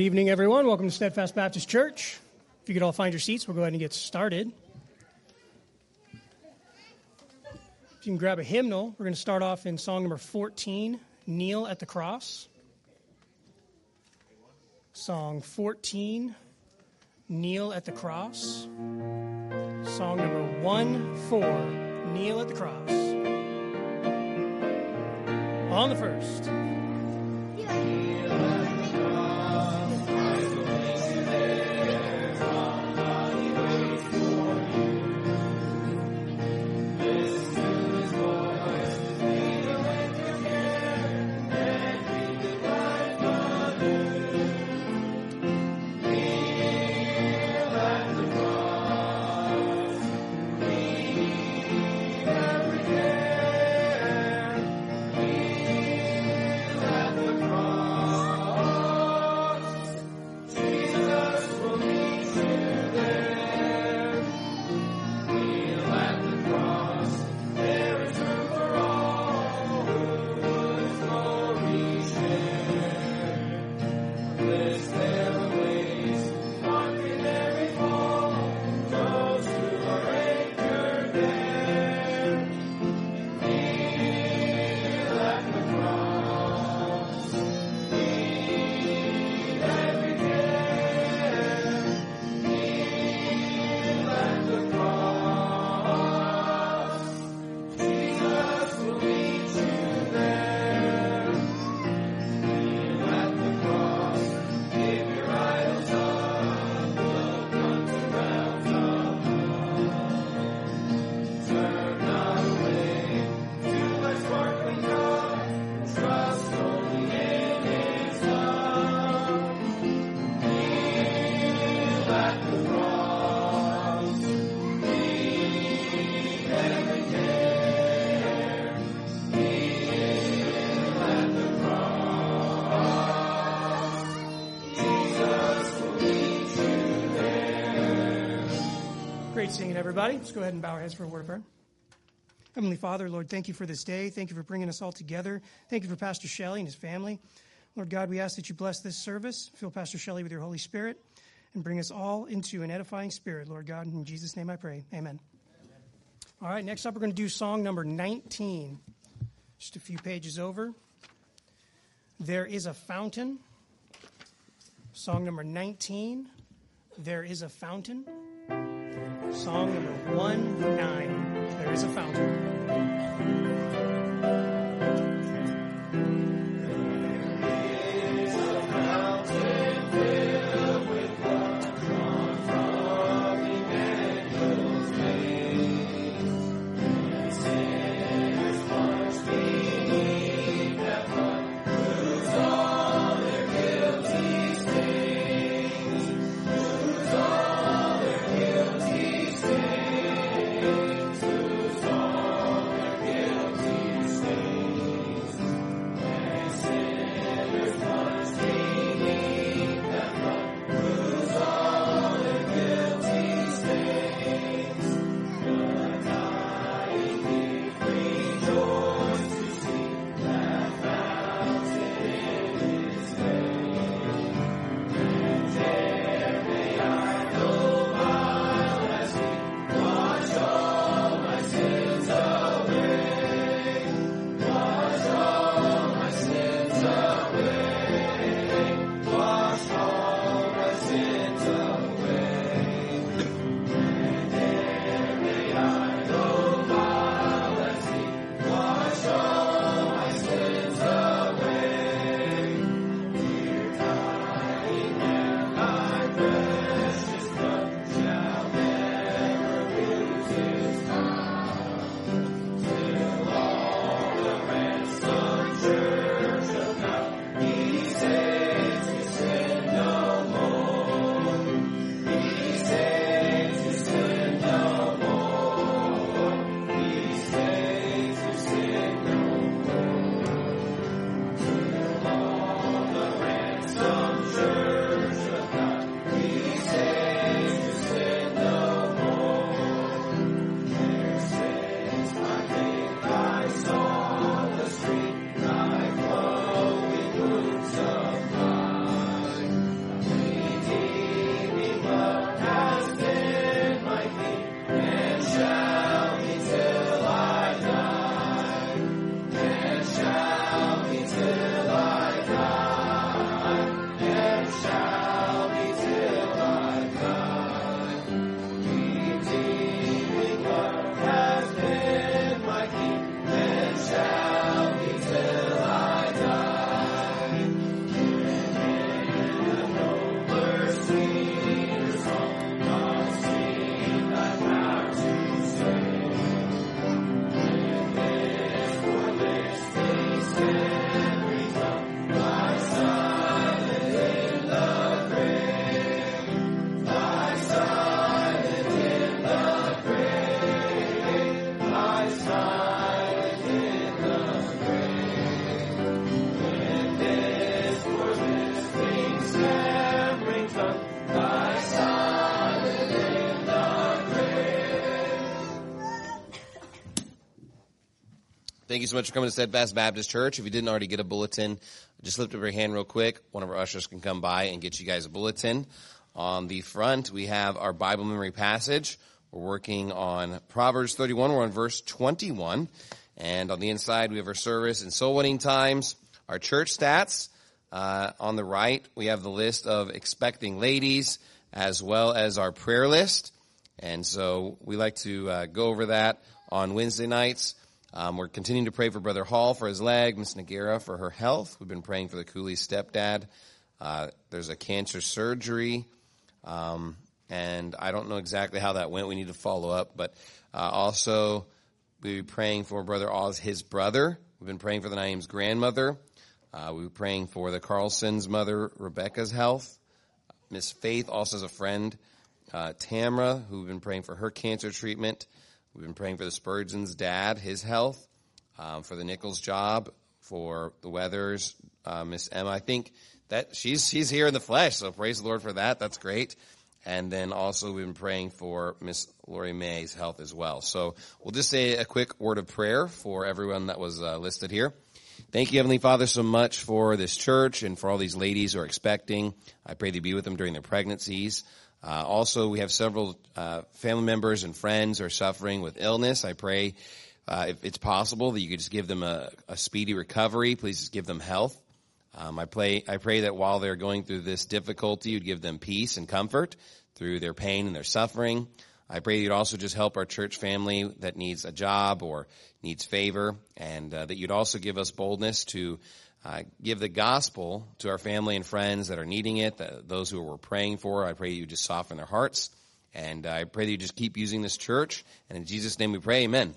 evening, everyone. Welcome to Steadfast Baptist Church. If you could all find your seats, we'll go ahead and get started. If you can grab a hymnal, we're going to start off in song number 14, Kneel at the Cross. Song 14, Kneel at the Cross. Song number 1-4, Kneel at the Cross. On the first. Great singing, everybody. Let's go ahead and bow our heads for a word of prayer. Heavenly Father, Lord, thank you for this day. Thank you for bringing us all together. Thank you for Pastor Shelley and his family. Lord God, we ask that you bless this service, fill Pastor Shelley with your Holy Spirit, and bring us all into an edifying spirit, Lord God. In Jesus' name I pray. Amen. All right, next up we're going to do song number 19. Just a few pages over. There is a Fountain. Song number 19. There is a Fountain. Song number 19, There is a Fountain. Guilty Thank you so much for coming to Steadfast Baptist Church. If you didn't already get a bulletin, just lift up your hand real quick. One of our ushers can come by and get you guys a bulletin. On the front, we have our Bible memory passage. We're working on Proverbs 31. We're on verse 21. And on the inside, we have our service and soul winning times, our church stats. On the right, we have the list of expecting ladies as well as our prayer list. And so we like to go over that on Wednesday nights. We're continuing to pray for Brother Hall for his leg, Miss Nagara for her health. We've been praying for the Cooley stepdad. There's a cancer surgery, and I don't know exactly how that went. We need to follow up. But also, we'll be praying for Brother Oz, his brother. We've been praying for the Naeem's grandmother. We've been praying for the Carlson's mother, Rebecca's health. Miss Faith also has a friend, Tamra, who we've been praying for her cancer treatment. We've been praying for the Spurgeon's dad, his health, for the Nichols job, for the Weathers, Miss Emma. I think that she's here in the flesh, so praise the Lord for that. That's great. And then also we've been praying for Miss Lori May's health as well. So we'll just say a quick word of prayer for everyone that was listed here. Thank you, Heavenly Father, so much for this church and for all these ladies who are expecting. I pray that you be with them during their pregnancies. Also, we have several family members and friends who are suffering with illness. I pray, if it's possible, that you could just give them a speedy recovery. Please just give them health. I pray that while they're going through this difficulty, you'd give them peace and comfort through their pain and their suffering. I pray you'd also just help our church family that needs a job or needs favor, and that you'd also give us boldness to give the gospel to our family and friends that are needing it, those who we're praying for. I pray you just soften their hearts, and I pray that you just keep using this church. And in Jesus' name we pray, amen.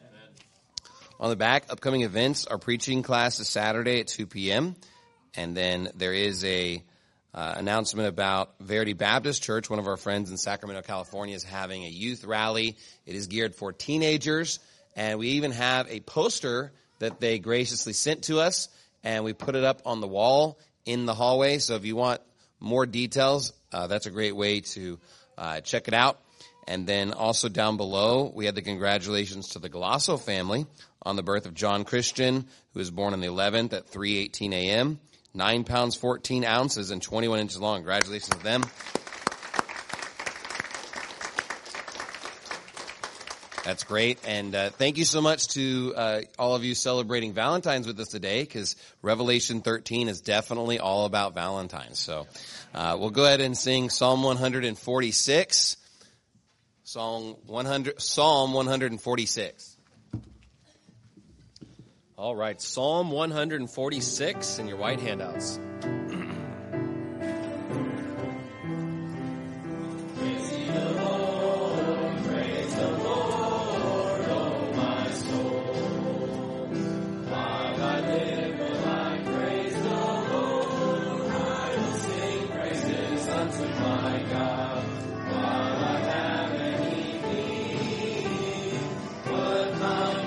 On the back, upcoming events, our preaching class is Saturday at 2 p.m., and then there is a announcement about Verity Baptist Church. One of our friends in Sacramento, California, is having a youth rally. It is geared for teenagers, and we even have a poster that they graciously sent to us, and we put it up on the wall in the hallway. So if you want more details, that's a great way to check it out. And then also down below, we had the congratulations to the Galasso family on the birth of John Christian, who was born on the 11th at 3:18 a.m., 9 pounds, 14 ounces, and 21 inches long. Congratulations to them. That's great. And thank you so much to all of you celebrating Valentine's with us today, because Revelation 13 is definitely all about Valentine's. So we'll go ahead and sing Psalm 146. Psalm 146. All right, Psalm 146 in your white handouts.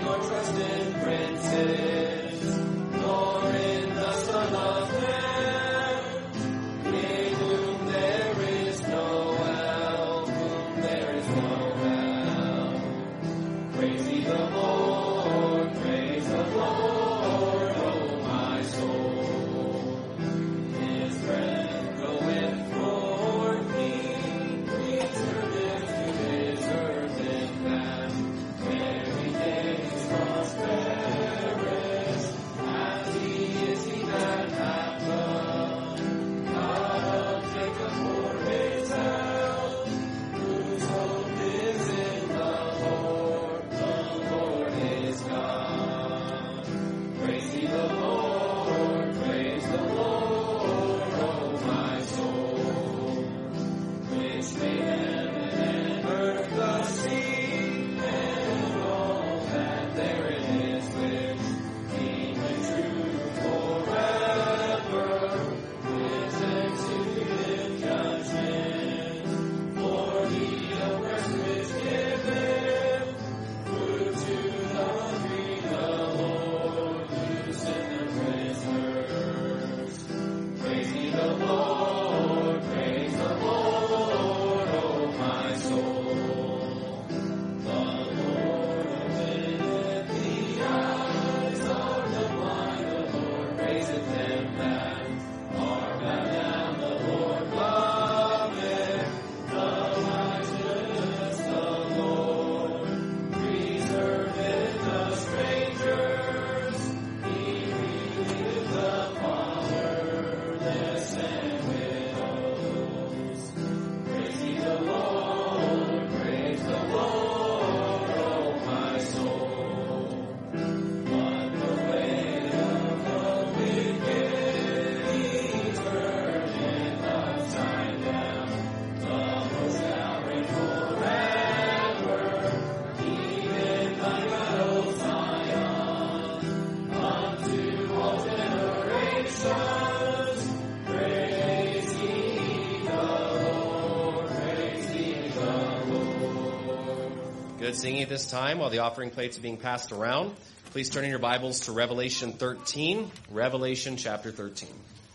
Nor in the Son of Man. Good singing at this time while the offering plates are being passed around. Please turn in your Bibles to Revelation 13, Revelation chapter 13.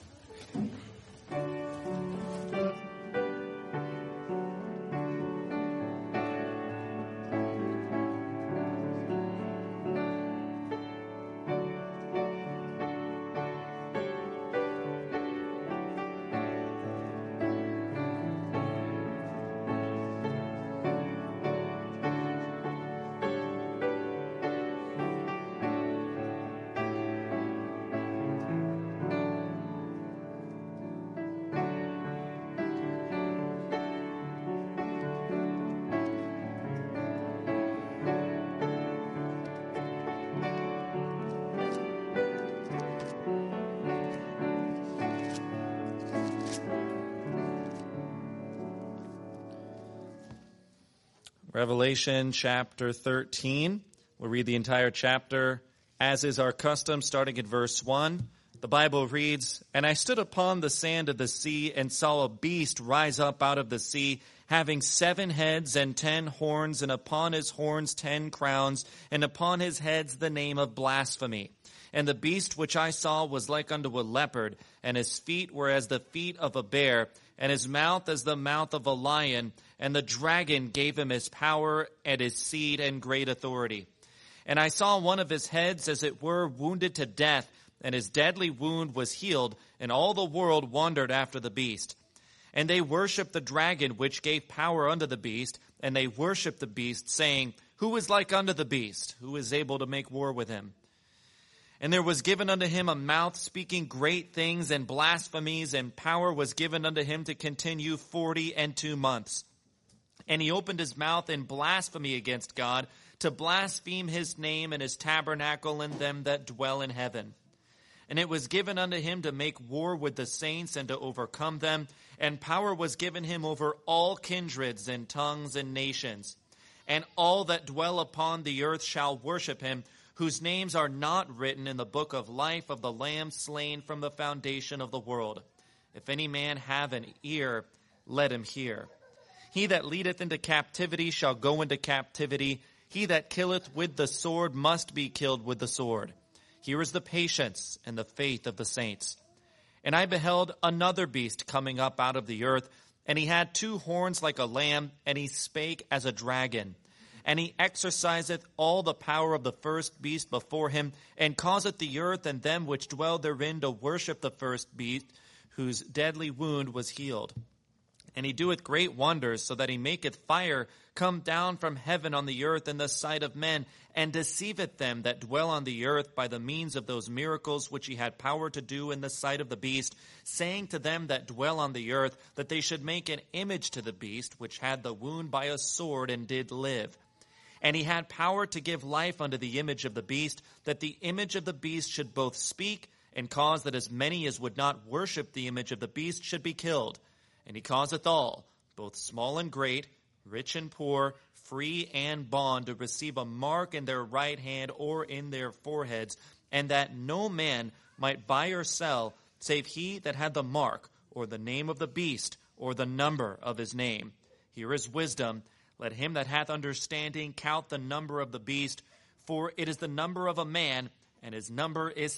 Revelation chapter 13. We'll read the entire chapter, as is our custom, starting at verse 1. The Bible reads, "And I stood upon the sand of the sea and saw a beast rise up out of the sea, having 7 heads and 10 horns, and upon his horns 10 crowns, and upon his heads the name of blasphemy. And the beast which I saw was like unto a leopard, and his feet were as the feet of a bear, and his mouth as the mouth of a lion. And the dragon gave him his power and his seed and great authority. And I saw one of his heads as it were wounded to death, and his deadly wound was healed, and all the world wondered after the beast. And they worshipped the dragon which gave power unto the beast, and they worshipped the beast, saying, Who is like unto the beast? Who is able to make war with him? And there was given unto him a mouth speaking great things and blasphemies, and power was given unto him to continue 42 months. And he opened his mouth in blasphemy against God, to blaspheme his name and his tabernacle and them that dwell in heaven. And it was given unto him to make war with the saints and to overcome them. And power was given him over all kindreds and tongues and nations. And all that dwell upon the earth shall worship him, whose names are not written in the book of life of the Lamb slain from the foundation of the world. If any man have an ear, let him hear. He that leadeth into captivity shall go into captivity. He that killeth with the sword must be killed with the sword. Here is the patience and the faith of the saints. And I beheld another beast coming up out of the earth, and he had 2 horns like a lamb, and he spake as a dragon. And he exerciseth all the power of the first beast before him, and causeth the earth and them which dwell therein to worship the first beast, whose deadly wound was healed. And he doeth great wonders, so that he maketh fire come down from heaven on the earth in the sight of men, and deceiveth them that dwell on the earth by the means of those miracles which he had power to do in the sight of the beast, saying to them that dwell on the earth that they should make an image to the beast, which had the wound by a sword and did live. And he had power to give life unto the image of the beast, that the image of the beast should both speak, and cause that as many as would not worship the image of the beast should be killed. And he causeth all, both small and great, rich and poor, free and bond, to receive a mark in their right hand or in their foreheads, and that no man might buy or sell, save he that had the mark, or the name of the beast, or the number of his name. Here is wisdom. Let him that hath understanding count the number of the beast, for it is the number of a man, and his number is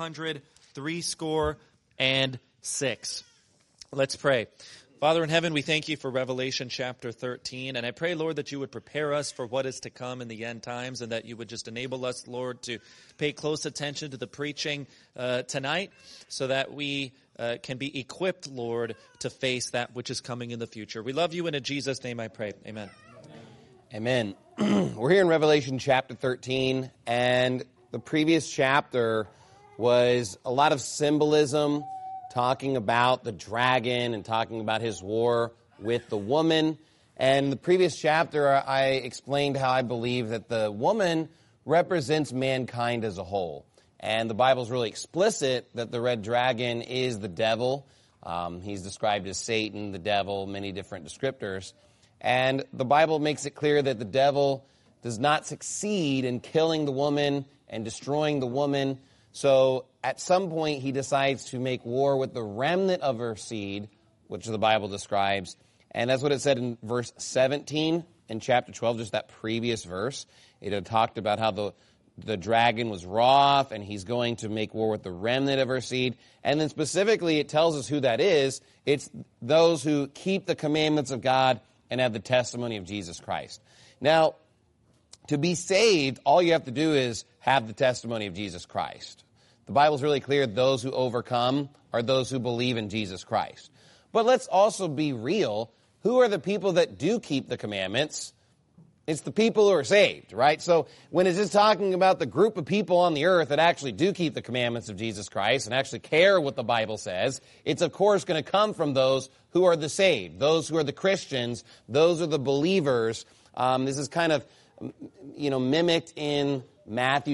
666. Let's pray. Father in heaven, we thank you for Revelation chapter 13, and I pray, Lord, that you would prepare us for what is to come in the end times, and that you would just enable us, Lord, to pay close attention to the preaching tonight, so that we can be equipped, Lord, to face that which is coming in the future. We love you, and in Jesus' name I pray. Amen. Amen. We're here in Revelation chapter 13, and the previous chapter was a lot of symbolism, talking about the dragon and talking about his war with the woman. And the previous chapter, I explained how I believe that the woman represents mankind as a whole. And the Bible's really explicit that the red dragon is the devil. He's described as Satan, the devil, many different descriptors. And the Bible makes it clear that the devil does not succeed in killing the woman and destroying the woman. So at some point he decides to make war with the remnant of her seed, which the Bible describes. And that's what it said in verse 17. in chapter 12, just that previous verse. It had talked about how the dragon was wroth, and he's going to make war with the remnant of her seed. And then specifically, it tells us who that is. It's those who keep the commandments of God and have the testimony of Jesus Christ. Now, to be saved, all you have to do is have the testimony of Jesus Christ. The Bible's really clear, those who overcome are those who believe in Jesus Christ. But let's also be real. Who are the people that do keep the commandments? It's the people who are saved, right? So when it's just talking about the group of people on the earth that actually do keep the commandments of Jesus Christ and actually care what the Bible says, it's of course going to come from those who are the saved, those who are the Christians, those are the believers. This is kind of, mimicked in Matthew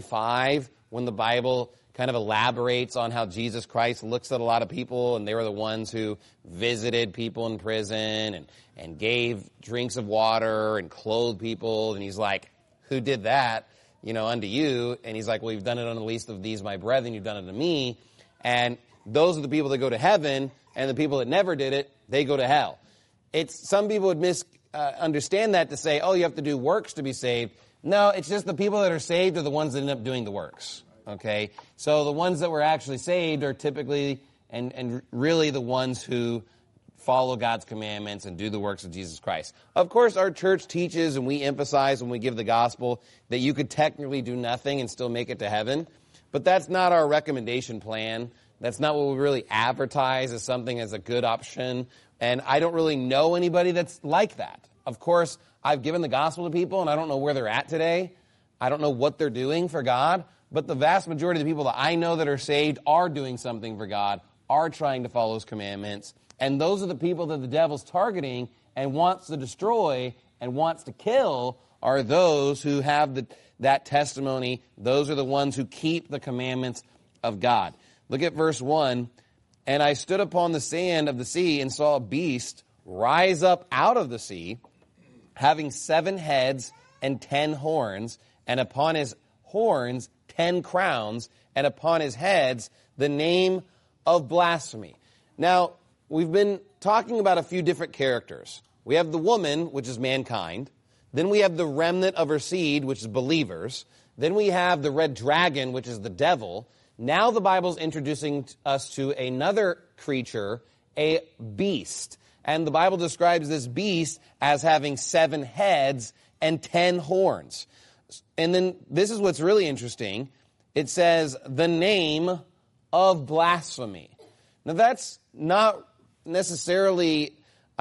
25 when the Bible kind of elaborates on how Jesus Christ looks at a lot of people, and they were the ones who visited people in prison and gave drinks of water and clothed people. And he's like, who did that, unto you? And he's like, well, you've done it unto the least of these, my brethren, you've done it to me. And those are the people that go to heaven, and the people that never did it, they go to hell. Some people would misunderstand that to say, oh, you have to do works to be saved. No, it's just the people that are saved are the ones that end up doing the works. Okay, so the ones that were actually saved are typically and really the ones who follow God's commandments and do the works of Jesus Christ. Of course, our church teaches and we emphasize when we give the gospel that you could technically do nothing and still make it to heaven, but that's not our recommendation plan. That's not what we really advertise as something as a good option, and I don't really know anybody that's like that. Of course, I've given the gospel to people, and I don't know where they're at today. I don't know what they're doing for God. But the vast majority of the people that I know that are saved are doing something for God, are trying to follow His commandments. And those are the people that the devil's targeting and wants to destroy and wants to kill are those who have that testimony. Those are the ones who keep the commandments of God. Look at verse 1. And I stood upon the sand of the sea and saw a beast rise up out of the sea, having 7 heads and 10 horns, and upon his horns 10 crowns, and upon his heads the name of blasphemy. Now, we've been talking about a few different characters. We have the woman, which is mankind. Then we have the remnant of her seed, which is believers. Then we have the red dragon, which is the devil. Now the Bible's introducing us to another creature, a beast. And the Bible describes this beast as having 7 heads and 10 horns. And then this is what's really interesting. It says, the name of blasphemy. Now that's not necessarily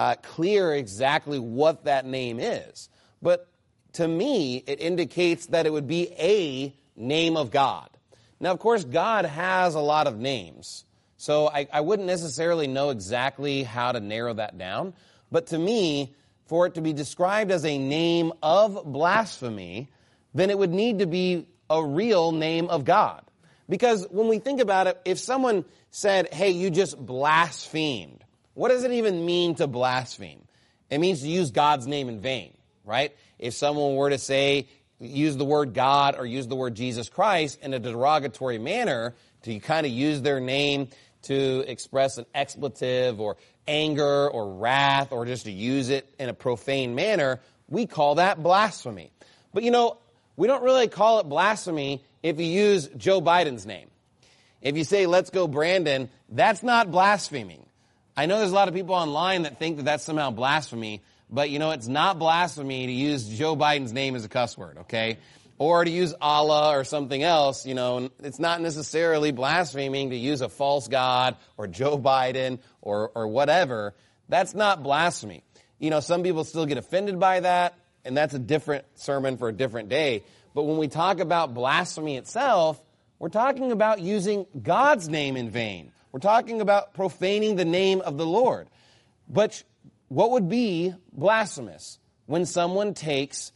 clear exactly what that name is. But to me, it indicates that it would be a name of God. Now, of course, God has a lot of names. So I wouldn't necessarily know exactly how to narrow that down. But to me, for it to be described as a name of blasphemy, then it would need to be a real name of God. Because when we think about it, if someone said, hey, you just blasphemed, what does it even mean to blaspheme? It means to use God's name in vain, right? If someone were to say, use the word God or use the word Jesus Christ in a derogatory manner, to kind of use their name to express an expletive or anger or wrath or just to use it in a profane manner, we call that blasphemy. But we don't really call it blasphemy if you use Joe Biden's name. If you say, let's go Brandon, that's not blaspheming. I know there's a lot of people online that think that that's somehow blasphemy, but it's not blasphemy to use Joe Biden's name as a cuss word, okay? Or to use Allah or something else, it's not necessarily blaspheming to use a false god or Joe Biden or whatever. That's not blasphemy. Some people still get offended by that, and that's a different sermon for a different day. But when we talk about blasphemy itself, we're talking about using God's name in vain. We're talking about profaning the name of the Lord. But what would be blasphemous? When someone takes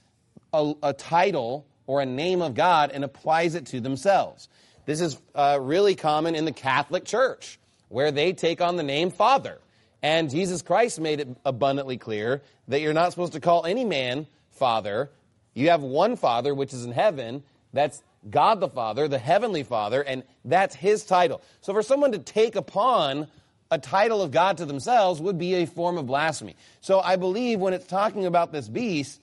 a title or a name of God and applies it to themselves. This is really common in the Catholic Church, where they take on the name Father. And Jesus Christ made it abundantly clear that you're not supposed to call any man Father. You have one Father, which is in heaven. That's God the Father, the Heavenly Father, and that's His title. So for someone to take upon a title of God to themselves would be a form of blasphemy. So I believe when it's talking about this beast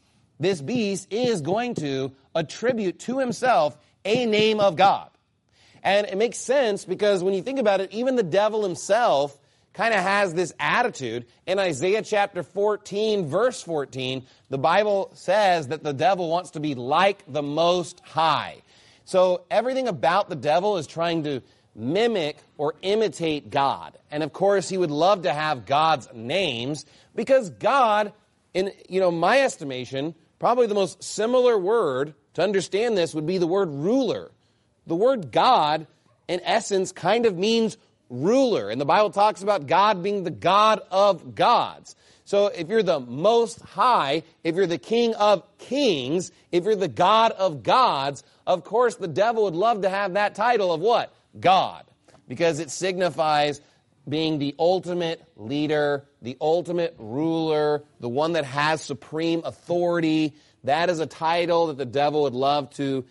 is going to attribute to himself a name of God. And it makes sense because when you think about it, even the devil himself kind of has this attitude. In Isaiah chapter 14, verse 14, the Bible says that the devil wants to be like the Most High. So everything about the devil is trying to mimic or imitate God. And of course, he would love to have God's names because God, in my estimation, probably the most similar word to understand this would be the word ruler. The word God, in essence, kind of means ruler. And the Bible talks about God being the God of gods. So if you're the Most High, if you're the King of Kings, if you're the God of gods, of course the devil would love to have that title of what? God. Because it signifies being the ultimate leader, the ultimate ruler, the one that has supreme authority. That is a title that the devil would love to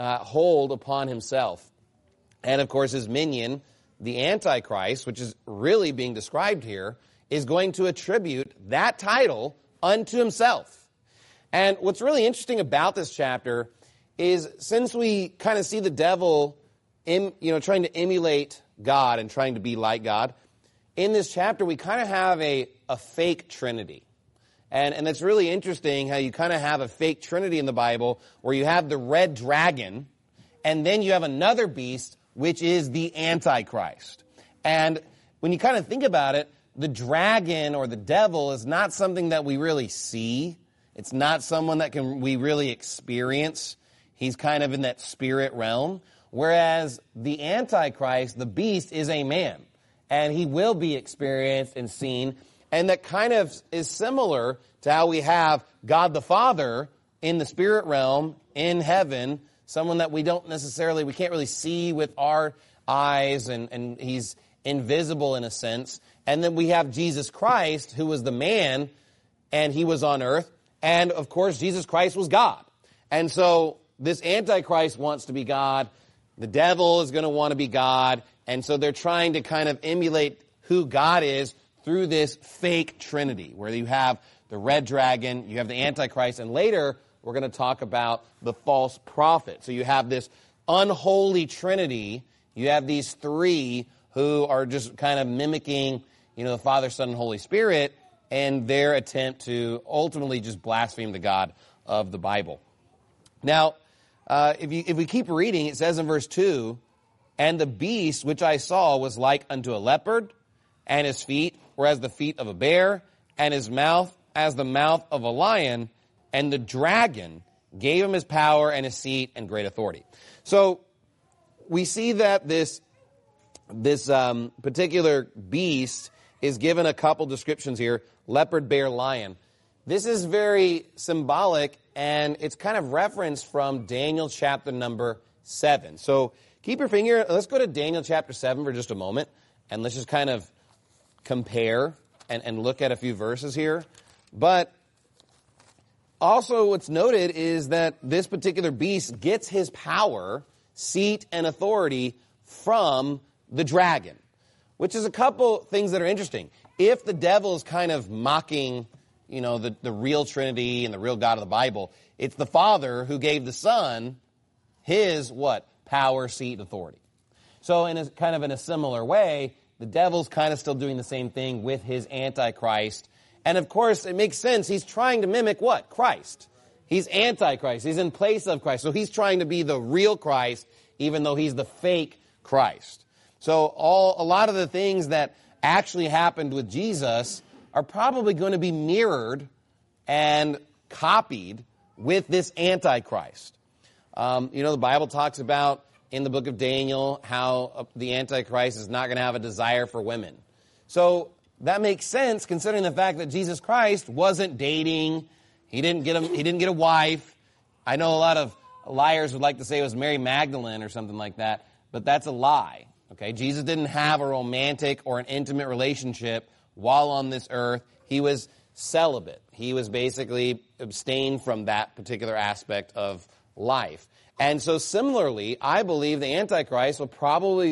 hold upon himself. And of course his minion, the Antichrist, which is really being described here, is going to attribute that title unto himself. And what's really interesting about this chapter is since we kind of see the devil trying to emulate God and trying to be like God, in this chapter we kind of have a fake Trinity. And it's really interesting how you kind of have a fake Trinity in the Bible where you have the red dragon and then you have another beast which is the Antichrist. And when you kind of think about it, the dragon or the devil is not something that we really see. It's not someone that we really experience. He's kind of in that spirit realm. Whereas the Antichrist, the beast, is a man. And he will be experienced and seen. And that kind of is similar to how we have God the Father in the spirit realm, in heaven, someone that we can't really see with our eyes, and he's invisible in a sense. And then we have Jesus Christ, who was the man, and he was on earth. And of course, Jesus Christ was God. And so this Antichrist wants to be God. The devil is going to want to be God. And so they're trying to kind of emulate who God is through this fake Trinity, where you have the red dragon, you have the Antichrist, and later we're going to talk about the false prophet. So you have this unholy Trinity. You have these three who are just kind of mimicking, the Father, Son, and Holy Spirit, and their attempt to ultimately just blaspheme the God of the Bible. Now, if we keep reading, it says in verse 2, "And the beast which I saw was like unto a leopard, and his feet were as the feet of a bear, and his mouth as the mouth of a lion, and the dragon gave him his power and his seat and great authority." So we see that this particular beast is given a couple descriptions here: leopard, bear, lion. This is very symbolic, and it's kind of referenced from Daniel chapter number 7. So keep your finger, let's go to Daniel chapter 7 for just a moment, and let's just kind of compare and look at a few verses here. But also what's noted is that this particular beast gets his power, seat, and authority from the dragon, which is a couple things that are interesting. If the devil is kind of mocking, the real Trinity and the real God of the Bible, it's the Father who gave the Son his what? Power, seat, authority. So in a similar way, the devil's kind of still doing the same thing with his Antichrist. And of course, it makes sense. He's trying to mimic what? Christ. He's Antichrist. He's in place of Christ. So he's trying to be the real Christ, even though he's the fake Christ. So a lot of the things that actually happened with Jesus are probably going to be mirrored and copied with this Antichrist. The Bible talks about in the book of Daniel how the Antichrist is not going to have a desire for women. So that makes sense considering the fact that Jesus Christ wasn't dating. He didn't get a wife. I know a lot of liars would like to say it was Mary Magdalene or something like that, but that's a lie. Okay, Jesus didn't have a romantic or an intimate relationship while on this earth. He was celibate. He was basically abstained from that particular aspect of life. And so similarly, I believe the Antichrist will probably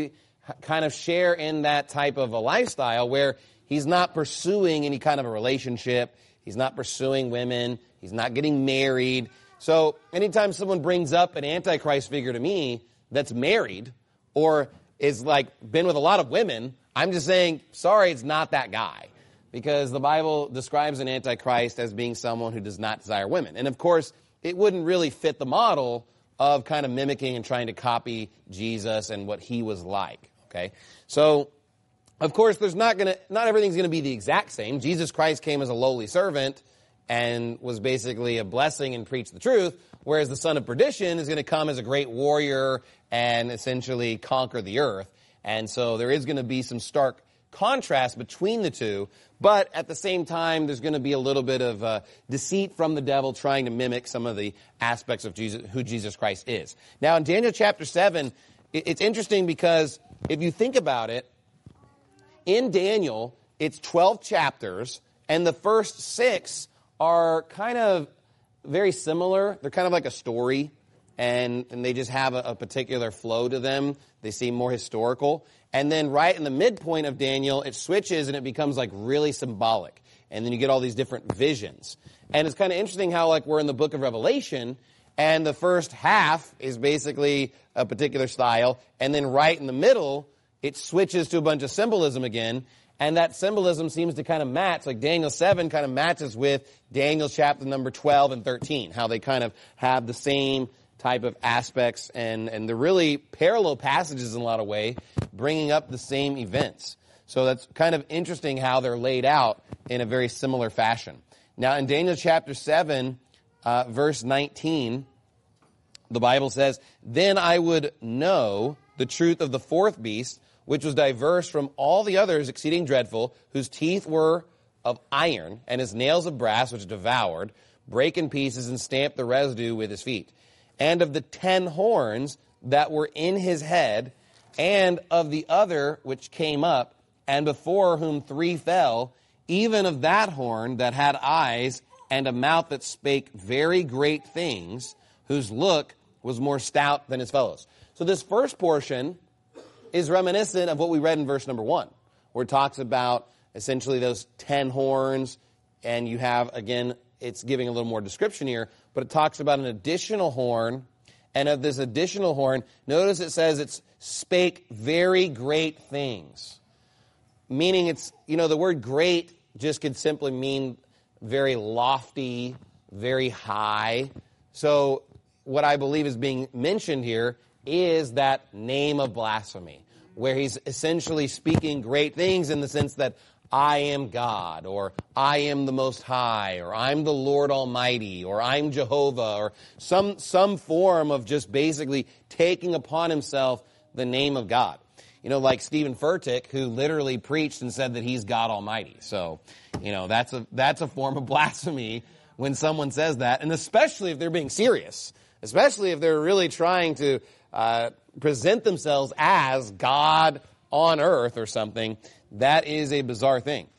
kind of share in that type of a lifestyle where he's not pursuing any kind of a relationship. He's not pursuing women. He's not getting married. So anytime someone brings up an Antichrist figure to me that's married or is like been with a lot of women, I'm just saying, sorry, it's not that guy. Because the Bible describes an Antichrist as being someone who does not desire women. And of course, it wouldn't really fit the model of kind of mimicking and trying to copy Jesus and what he was like. Okay? So, of course, not everything's going to be the exact same. Jesus Christ came as a lowly servant and was basically a blessing and preached the truth, whereas the son of perdition is going to come as a great warrior and essentially conquer the earth. And so there is going to be some stark contrast between the two, but at the same time, there's going to be a little bit of deceit from the devil trying to mimic some of the aspects of Jesus, who Jesus Christ is. Now, in Daniel chapter 7, it's interesting because if you think about it, in Daniel, it's 12 chapters, and the first 6 are kind of very similar. They're kind of like a story, and they just have a particular flow to them. They seem more historical. And then right in the midpoint of Daniel, it switches and it becomes like really symbolic. And then you get all these different visions. And it's kind of interesting how like we're in the book of Revelation, and the first half is basically a particular style, and then right in the middle, it switches to a bunch of symbolism again, and that symbolism seems to kind of match, like Daniel 7 kind of matches with Daniel chapter number 12 and 13, how they kind of have the same type of aspects, and they're really parallel passages in a lot of ways, bringing up the same events. So that's kind of interesting how they're laid out in a very similar fashion. Now in Daniel chapter 7, verse 19, the Bible says, "Then I would know the truth of the fourth beast, which was diverse from all the others, exceeding dreadful, whose teeth were of iron, and his nails of brass, which devoured, brake in pieces, and stamped the residue with his feet. And of the 10 horns that were in his head, and of the other which came up, and before whom 3 fell, even of that horn that had eyes and a mouth that spake very great things, whose look was more stout than his fellows." So this first portion is reminiscent of what we read in verse number 1, where it talks about essentially those 10 horns, and you have, again, it's giving a little more description here, but it talks about an additional horn, and of this additional horn, notice it says it's spake very great things. Meaning it's, the word great just could simply mean very lofty, very high. So what I believe is being mentioned here is that name of blasphemy, where he's essentially speaking great things in the sense that I am God, or I am the Most High, or I'm the Lord Almighty, or I'm Jehovah, or some form of just basically taking upon himself the name of God. Like Stephen Furtick, who literally preached and said that he's God Almighty. So, that's a form of blasphemy when someone says that, and especially if they're being serious, especially if they're really trying to present themselves as God on earth or something. That is a bizarre thing.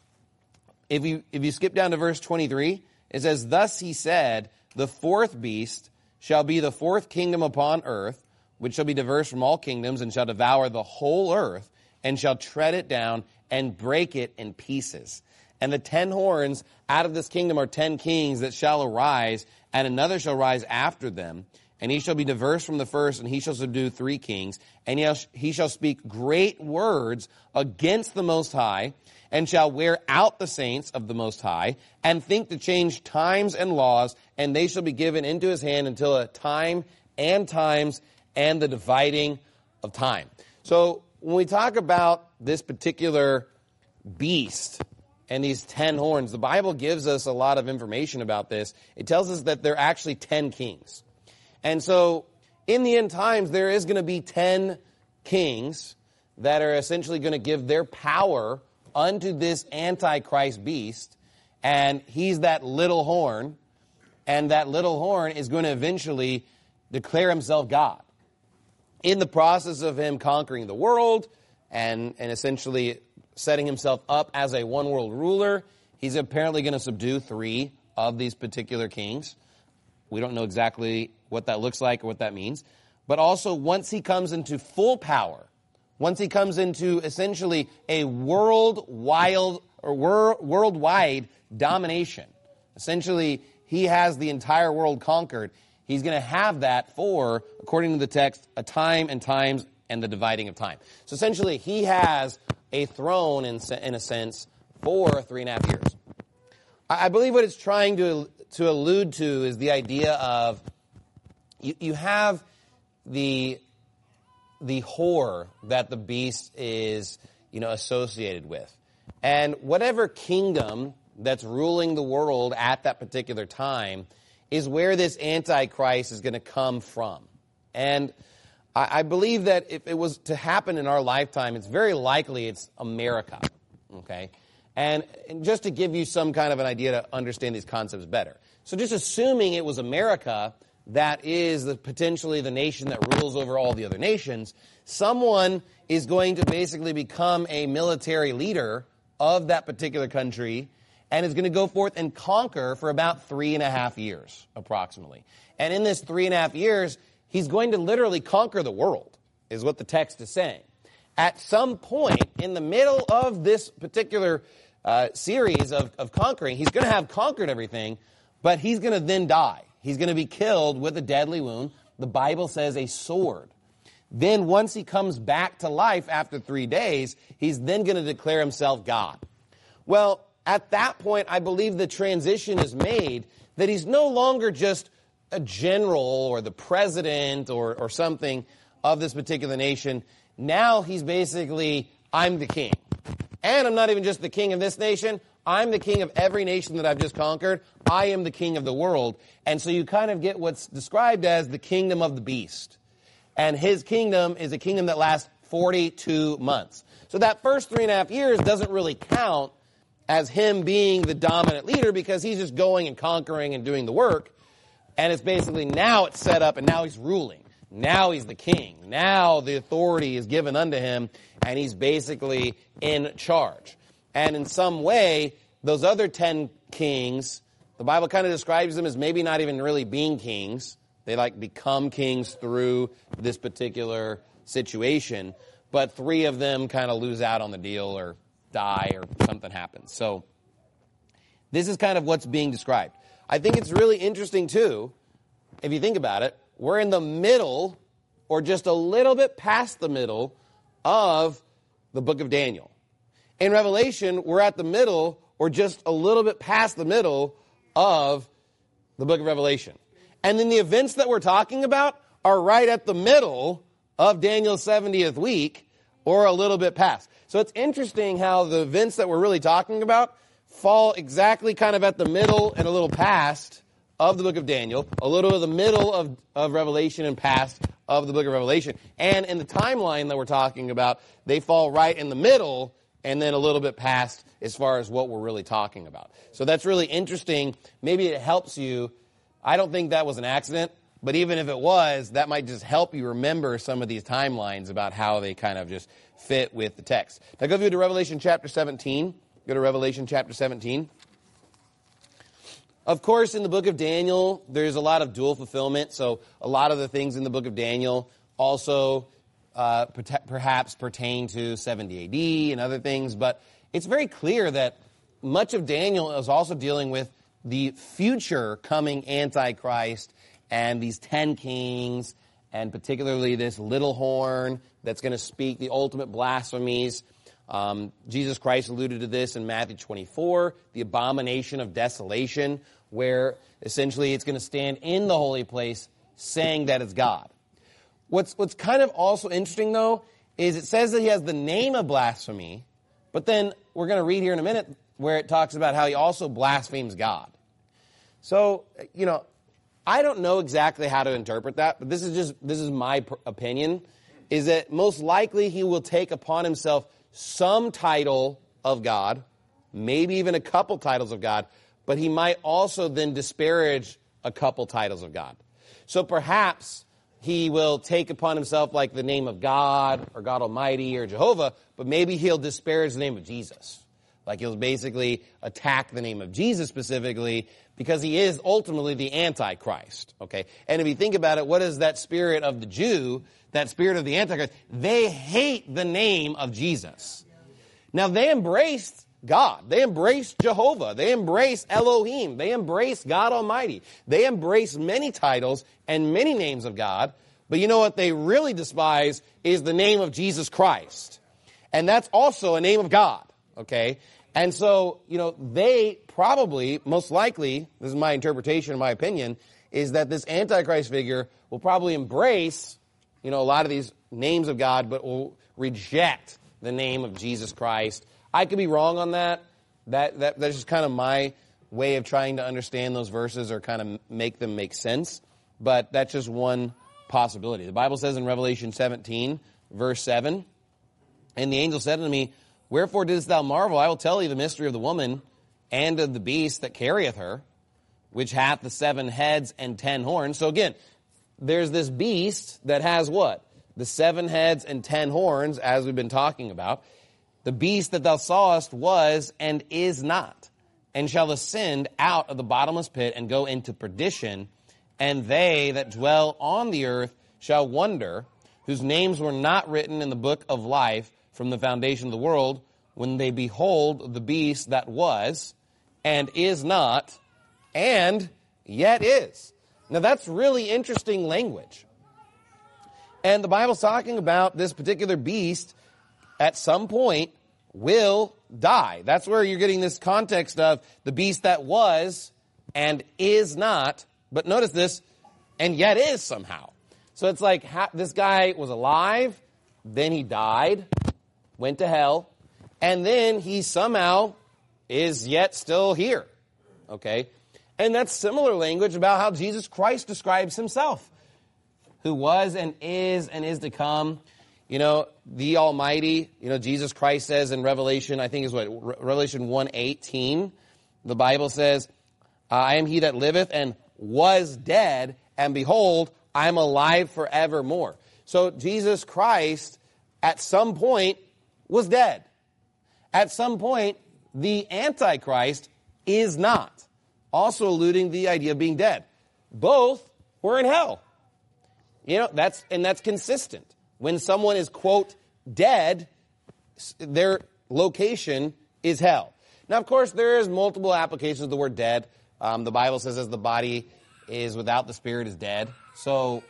If you skip down to verse 23, it says, "Thus he said, the fourth beast shall be the fourth kingdom upon earth, which shall be diverse from all kingdoms, and shall devour the whole earth, and shall tread it down, and break it in pieces. And the 10 horns out of this kingdom are 10 kings that shall arise, and another shall rise after them. And he shall be diverse from the first, and he shall subdue 3 kings. And he shall speak great words against the Most High, and shall wear out the saints of the Most High, and think to change times and laws, and they shall be given into his hand until a time and times and the dividing of time." So when we talk about this particular beast and these 10 horns, the Bible gives us a lot of information about this. It tells us that there are actually 10 kings. And so, in the end times, there is going to be 10 kings that are essentially going to give their power unto this Antichrist beast, and he's that little horn, and that little horn is going to eventually declare himself God. In the process of him conquering the world and essentially setting himself up as a one-world ruler, he's apparently going to subdue 3 of these particular kings. We don't know exactly what that looks like or what that means. But also, once he comes into full power, once he comes into essentially a worldwide domination, essentially he has the entire world conquered, he's going to have that for, according to the text, a time and times and the dividing of time. So essentially he has a throne in a sense for 3.5 years. I believe what it's trying to allude to is the idea of you have the whore that the beast is, associated with. And whatever kingdom that's ruling the world at that particular time is where this Antichrist is going to come from. And I believe that if it was to happen in our lifetime, it's very likely it's America, okay? And just to give you some kind of an idea to understand these concepts better. So just assuming it was America that is potentially the nation that rules over all the other nations, someone is going to basically become a military leader of that particular country and is going to go forth and conquer for about 3.5 years, approximately. And in this 3.5 years, he's going to literally conquer the world, is what the text is saying. At some point in the middle of this particular series of conquering, he's going to have conquered everything, but he's going to then die. He's going to be killed with a deadly wound. The Bible says a sword. Then once he comes back to life after 3 days, he's then going to declare himself God. Well, at that point, I believe the transition is made that he's no longer just a general or the president or something of this particular nation. Now he's basically, I'm the king. And I'm not even just the king of this nation. I'm the king of every nation that I've just conquered. I am the king of the world. And so you kind of get what's described as the kingdom of the beast. And his kingdom is a kingdom that lasts 42 months. So that first 3.5 years doesn't really count as him being the dominant leader because he's just going and conquering and doing the work. And it's basically now it's set up and now he's ruling. Now he's the king. Now the authority is given unto him and he's basically in charge. And in some way, those other 10 kings, the Bible kind of describes them as maybe not even really being kings. They become kings through this particular situation. But 3 of them kind of lose out on the deal or die or something happens. So this is kind of what's being described. I think it's really interesting too, if you think about it, we're in the middle or just a little bit past the middle of the book of Daniel. In Revelation, we're at the middle or just a little bit past the middle of the book of Revelation. And then the events that we're talking about are right at the middle of Daniel's 70th week or a little bit past. So it's interesting how the events that we're really talking about fall exactly kind of at the middle and a little past of the book of Daniel, a little of the middle of Revelation and past of the book of Revelation. And in the timeline that we're talking about, they fall right in the middle and then a little bit past as far as what we're really talking about. So that's really interesting. Maybe it helps you. I don't think that was an accident, but even if it was, that might just help you remember some of these timelines about how they kind of just fit with the text. Now go to Revelation chapter 17. Go to Revelation chapter 17. Of course, in the book of Daniel, there's a lot of dual fulfillment. So a lot of the things in the book of Daniel also perhaps pertain to 70 AD and other things. But it's very clear that much of Daniel is also dealing with the future coming Antichrist and these 10 kings, and particularly this little horn that's going to speak the ultimate blasphemies. Jesus Christ alluded to this in Matthew 24, the abomination of desolation, where essentially it's going to stand in the holy place saying that it's God. What's kind of also interesting, though, is it says that he has the name of blasphemy, but then we're going to read here in a minute where it talks about how he also blasphemes God. So, I don't know exactly how to interpret that, but this is my opinion, is that most likely he will take upon himself some title of God, maybe even a couple titles of God, but he might also then disparage a couple titles of God. So perhaps he will take upon himself like the name of God or God Almighty or Jehovah, but maybe he'll disparage the name of Jesus. Like he'll basically attack the name of Jesus specifically, because he is ultimately the Antichrist, okay? And if you think about it, what is that spirit of the Jew, that spirit of the Antichrist? They hate the name of Jesus. Now, they embraced God. They embraced Jehovah. They embraced Elohim. They embraced God Almighty. They embraced many titles and many names of God. But you know what they really despise is the name of Jesus Christ. And that's also a name of God, okay? And so, they probably, most likely, this is my interpretation, my opinion, is that this Antichrist figure will probably embrace, a lot of these names of God, but will reject the name of Jesus Christ. I could be wrong on that. That's just kind of my way of trying to understand those verses or kind of make them make sense. But that's just one possibility. The Bible says in Revelation 17, verse 7, "And the angel said unto me, Wherefore didst thou marvel? I will tell thee the mystery of the woman and of the beast that carrieth her, which hath the 7 heads and 10 horns." So again, there's this beast that has what? The 7 heads and 10 horns, as we've been talking about. "The beast that thou sawest was and is not, and shall ascend out of the bottomless pit and go into perdition. And they that dwell on the earth shall wonder, whose names were not written in the book of life from the foundation of the world, when they behold the beast that was, and is not, and yet is." Now that's really interesting language. And the Bible's talking about this particular beast at some point will die. That's where you're getting this context of the beast that was and is not, but notice this, and yet is somehow. So it's like this guy was alive, then he died, went to hell, and then he somehow is yet still here, okay? And that's similar language about how Jesus Christ describes himself, who was and is to come. The Almighty, Jesus Christ says in Revelation, I think is Revelation 1:18, the Bible says, "I am he that liveth and was dead, and behold, I am alive forevermore." So Jesus Christ, at some point, was dead. At some point, the Antichrist is not. Also alluding to the idea of being dead. Both were in hell. That's consistent. When someone is, quote, dead, their location is hell. Now, of course, there is multiple applications of the word dead. The Bible says as the body is without, the spirit is dead. So,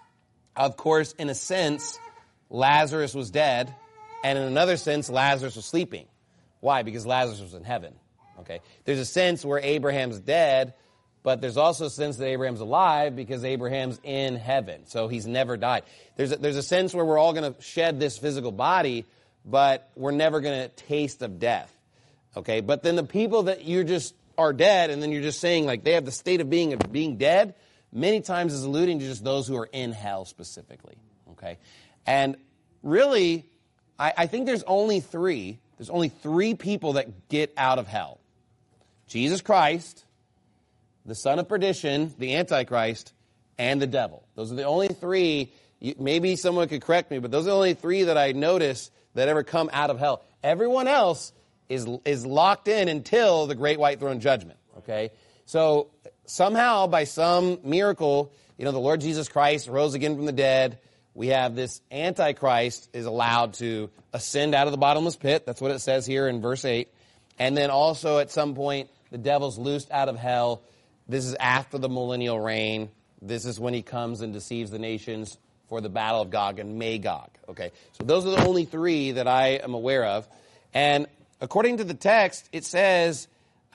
of course, in a sense, Lazarus was dead, and in another sense, Lazarus was sleeping. Why? Because Lazarus was in heaven. Okay. There's a sense where Abraham's dead, but there's also a sense that Abraham's alive because Abraham's in heaven. So he's never died. There's a sense where we're all going to shed this physical body, but we're never going to taste of death. Okay. But then the people that you just are dead, and then you're just saying like they have the state of being dead, many times is alluding to just those who are in hell specifically. Okay. And really, I think there's only three people that get out of hell. Jesus Christ, the son of perdition, the Antichrist, and the devil. Those are the only three. Maybe someone could correct me, but those are the only three that I notice that ever come out of hell. Everyone else is locked in until the great white throne judgment. Okay? So somehow, by some miracle, the Lord Jesus Christ rose again from the dead. We have this Antichrist is allowed to ascend out of the bottomless pit. That's what it says here in verse 8. And then also at some point, the devil's loosed out of hell. This is after the millennial reign. This is when he comes and deceives the nations for the battle of Gog and Magog. Okay, so those are the only three that I am aware of. And according to the text, it says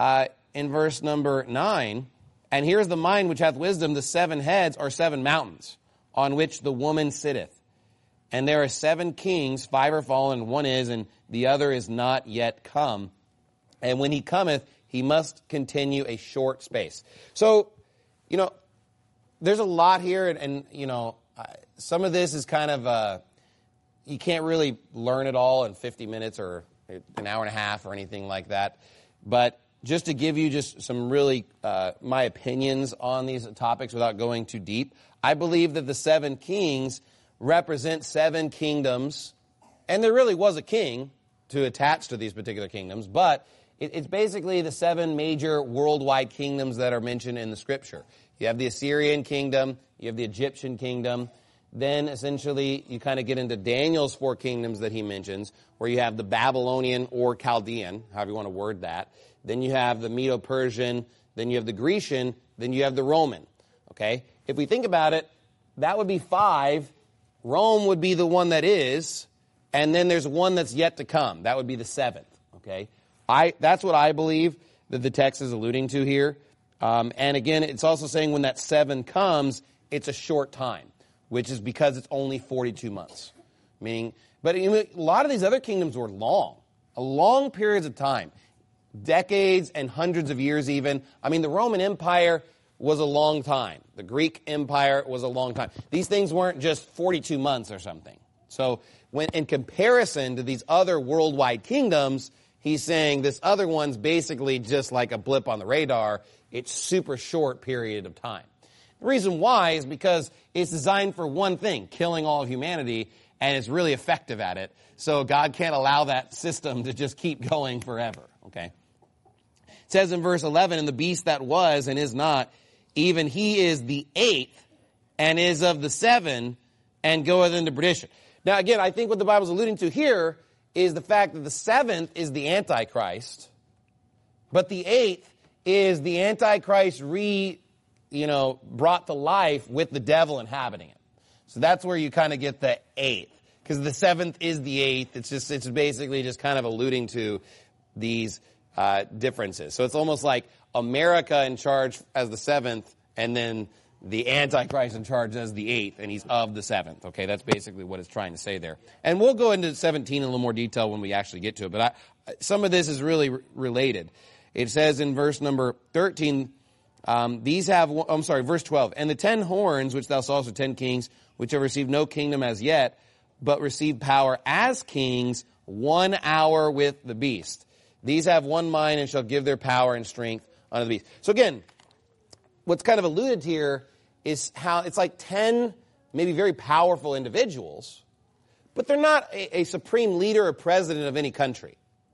in verse number 9, "And here is the mind which hath wisdom, the 7 heads are 7 mountains, on which the woman sitteth. And there are 7 kings, 5 are fallen, and 1 is, and the other is not yet come. And when he cometh, he must continue a short space." So, there's a lot here, and some of this is kind of, you can't really learn it all in 50 minutes or an hour and a half or anything like that. But just to give you just some really, my opinions on these topics without going too deep, I believe that the 7 kings represent 7 kingdoms, and there really was a king to attach to these particular kingdoms, but It's basically the 7 major worldwide kingdoms that are mentioned in the Scripture. You have the Assyrian kingdom, you have the Egyptian kingdom, then essentially you kind of get into Daniel's 4 kingdoms that he mentions, where you have the Babylonian or Chaldean, however you want to word that. Then you have the Medo-Persian, then you have the Grecian, then you have the Roman. Okay? If we think about it, that would be 5. Rome would be the one that is, and then there's one that's yet to come. That would be the 7th. Okay? That's what I believe that the text is alluding to here. And again, it's also saying when that 7 comes, it's a short time, which is because it's only 42 months. But a lot of these other kingdoms were long periods of time, decades and hundreds of years even. The Roman Empire was a long time. The Greek Empire was a long time. These things weren't just 42 months or something. So when in comparison to these other worldwide kingdoms, he's saying this other one's basically just like a blip on the radar. It's super short period of time. The reason why is because it's designed for one thing, killing all of humanity, and it's really effective at it. So God can't allow that system to just keep going forever. Okay. It says in verse 11, and the beast that was and is not, even he is the 8th and is of the 7 and goeth into perdition. Now again, I think what the Bible's alluding to here is the fact that the 7th is the Antichrist, but the 8th is the Antichrist brought to life with the devil inhabiting it. So that's where you kind of get the 8th. Because the 7th is the 8th. It's basically just kind of alluding to these differences. So it's almost like America in charge as the 7th, and then the Antichrist in charge as the 8th, and he's of the 7th. Okay, that's basically what it's trying to say there. And we'll go into 17 in a little more detail when we actually get to it. But some of this is really related. It says in verse number 13, verse 12, and the 10 horns, which thou sawest, are 10 kings, which have received no kingdom as yet, but receive power as kings 1 hour with the beast. These have one mind and shall give their power and strength unto the beast. So again, what's kind of alluded here is how it's like 10 maybe very powerful individuals, but they're not a supreme leader or president of any country.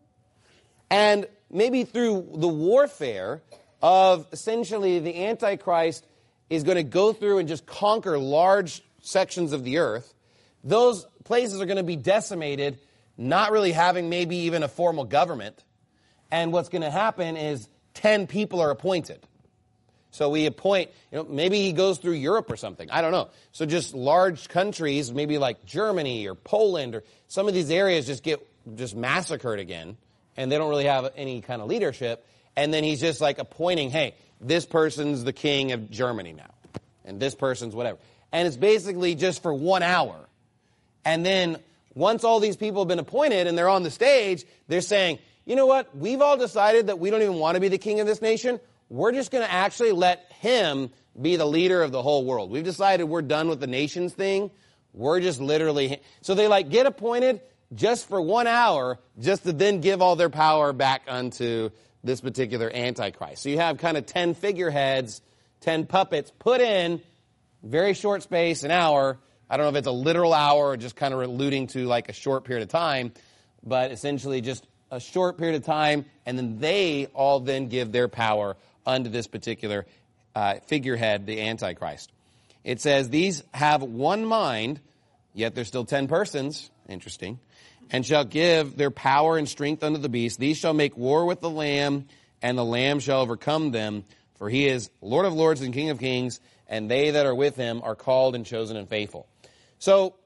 And maybe through the warfare of essentially the Antichrist is going to go through and just conquer large sections of the earth, those places are going to be decimated, not really having maybe even a formal government. And what's going to happen is 10 people are appointed. So we appoint, maybe he goes through Europe or something. I don't know. So just large countries, maybe like Germany or Poland or some of these areas just massacred again, and they don't really have any kind of leadership. And then he's just like appointing, hey, this person's the king of Germany now, and this person's whatever. And it's basically just for 1 hour. And then once all these people have been appointed and they're on the stage, they're saying, you know what? We've all decided that we don't even want to be the king of this nation. We're just going to actually let him be the leader of the whole world. We've decided we're done with the nations thing. We're just literally... So they get appointed just for 1 hour, just to then give all their power back unto this particular Antichrist. So you have kind of 10 figureheads, 10 puppets put in very short space, an hour. I don't know if it's a literal hour or just kind of alluding to like a short period of time, but essentially just a short period of time, and then they all then give their power unto this particular figurehead, the Antichrist. It says, these have one mind, yet there's still 10 persons, interesting, and shall give their power and strength unto the beast. These shall make war with the Lamb, and the Lamb shall overcome them, for he is Lord of lords and King of kings, and they that are with him are called and chosen and faithful. So,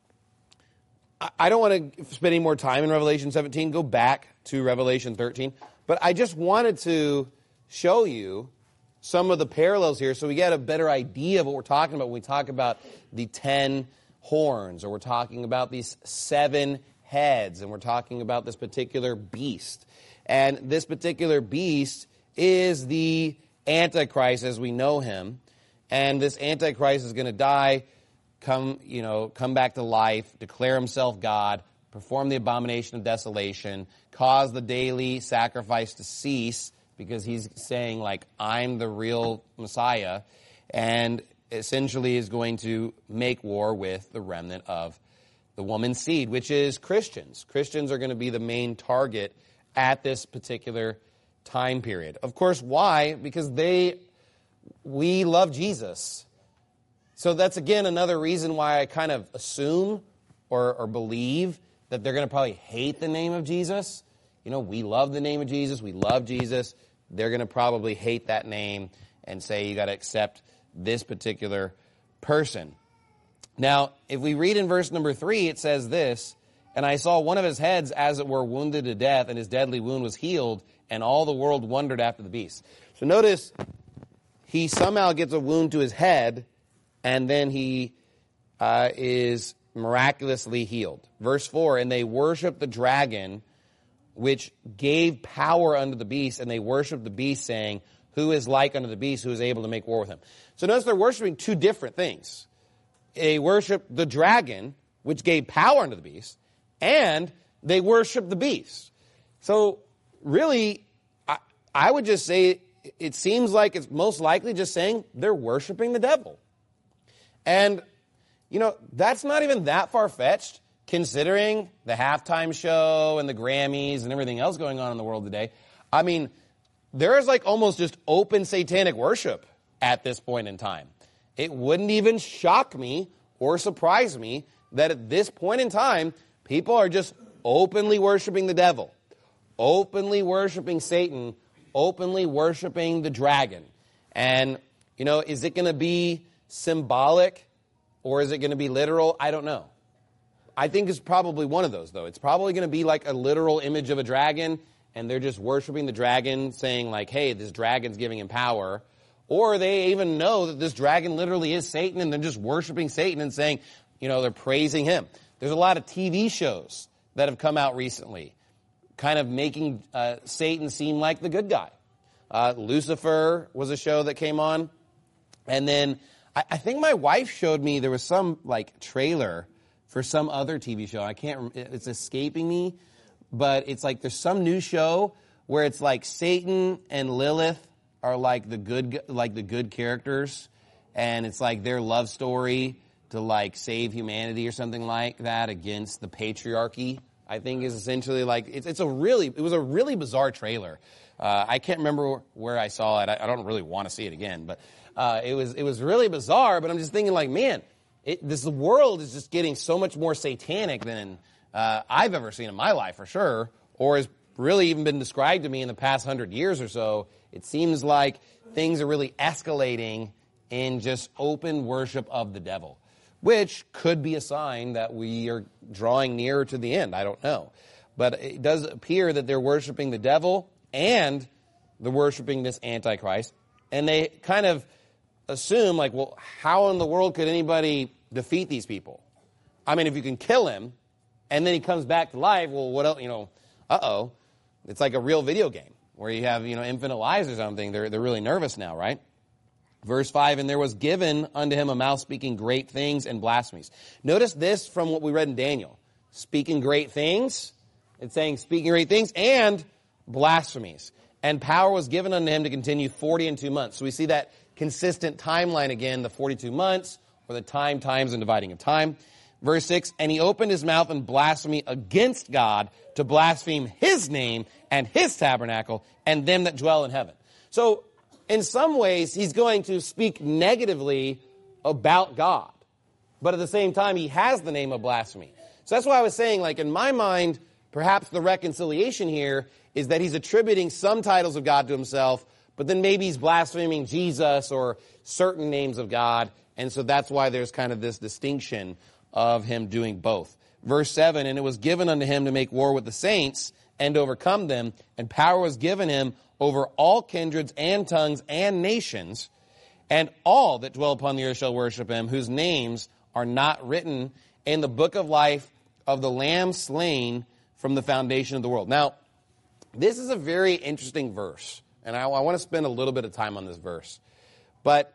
I don't want to spend any more time in Revelation 17. Go back to Revelation 13. But I just wanted to show you some of the parallels here so we get a better idea of what we're talking about when we talk about the 10 horns, or we're talking about these 7 heads, and we're talking about this particular beast. And this particular beast is the Antichrist as we know him. And this Antichrist is going to die, come back to life, declare himself God, perform the abomination of desolation, cause the daily sacrifice to cease, because he's saying, like, I'm the real Messiah, and essentially is going to make war with the remnant of the woman's seed, which is Christians. Christians are going to be the main target at this particular time period. Of course, why? Because we love Jesus. So that's, again, another reason why I kind of assume or believe that they're going to probably hate the name of Jesus. We love the name of Jesus. We love Jesus. They're going to probably hate that name and say you got to accept this particular person. Now, if we read in verse number 3, it says this, "And I saw one of his heads as it were wounded to death, and his deadly wound was healed, and all the world wondered after the beast." So notice, he somehow gets a wound to his head, and then he is miraculously healed. Verse 4, "And they worshiped the dragon, which gave power unto the beast, and they worshiped the beast, saying, Who is like unto the beast, who is able to make war with him?" So notice they're worshiping two different things. They worship the dragon, which gave power unto the beast, and they worship the beast. So really, I would just say it seems like it's most likely just saying they're worshiping the devil. And, that's not even that far-fetched, considering the halftime show and the Grammys and everything else going on in the world today. I mean, there is like almost just open satanic worship at this point in time. It wouldn't even shock me or surprise me that at this point in time, people are just openly worshiping the devil, openly worshiping Satan, openly worshiping the dragon. And, is it going to be symbolic or is it going to be literal? I don't know. I think it's probably one of those, though. It's probably going to be like a literal image of a dragon, and they're just worshiping the dragon, saying like, hey, this dragon's giving him power. Or they even know that this dragon literally is Satan, and they're just worshiping Satan and saying, they're praising him. There's a lot of TV shows that have come out recently, kind of making Satan seem like the good guy. Lucifer was a show that came on. And then I think my wife showed me there was some like trailer for some other TV show. It's escaping me, but it's like there's some new show where it's like Satan and Lilith are like the good characters, and it's like their love story to like save humanity or something like that against the patriarchy. I think is essentially like it was a really bizarre trailer. I can't remember where I saw it. I don't really want to see it again, but it was really bizarre. But I'm just thinking like, man, the world is just getting so much more satanic than I've ever seen in my life for sure, or has really even been described to me in the past 100 years or so. It seems like things are really escalating in just open worship of the devil, which could be a sign that we are drawing nearer to the end. I don't know. But it does appear that they're worshiping the devil and they're worshiping this Antichrist. And they kind of assume, like, well, how in the world could anybody defeat these people? I mean, if you can kill him and then he comes back to life, well, what else? It's like a real video game where you have, infinite lives or something. They're really nervous now, right? Verse 5, "And there was given unto him a mouth speaking great things and blasphemies." Notice this from what we read in Daniel. Speaking great things. It's saying speaking great things and blasphemies. "And power was given unto him to continue 40 and 2 months." So we see that consistent timeline again, the 42 months, or the times and dividing of time. Verse 6, "And he opened his mouth in blasphemy against God to blaspheme his name and his tabernacle and them that dwell in heaven." So in some ways, he's going to speak negatively about God. But at the same time, he has the name of blasphemy. So that's why I was saying, like, in my mind, perhaps the reconciliation here is that he's attributing some titles of God to himself, but then maybe he's blaspheming Jesus or certain names of God. And so that's why there's kind of this distinction of him doing both. Verse 7, "And it was given unto him to make war with the saints and overcome them, and power was given him over all kindreds and tongues and nations, and all that dwell upon the earth shall worship him, whose names are not written in the book of life of the Lamb slain from the foundation of the world." Now, this is a very interesting verse, and I want to spend a little bit of time on this verse. But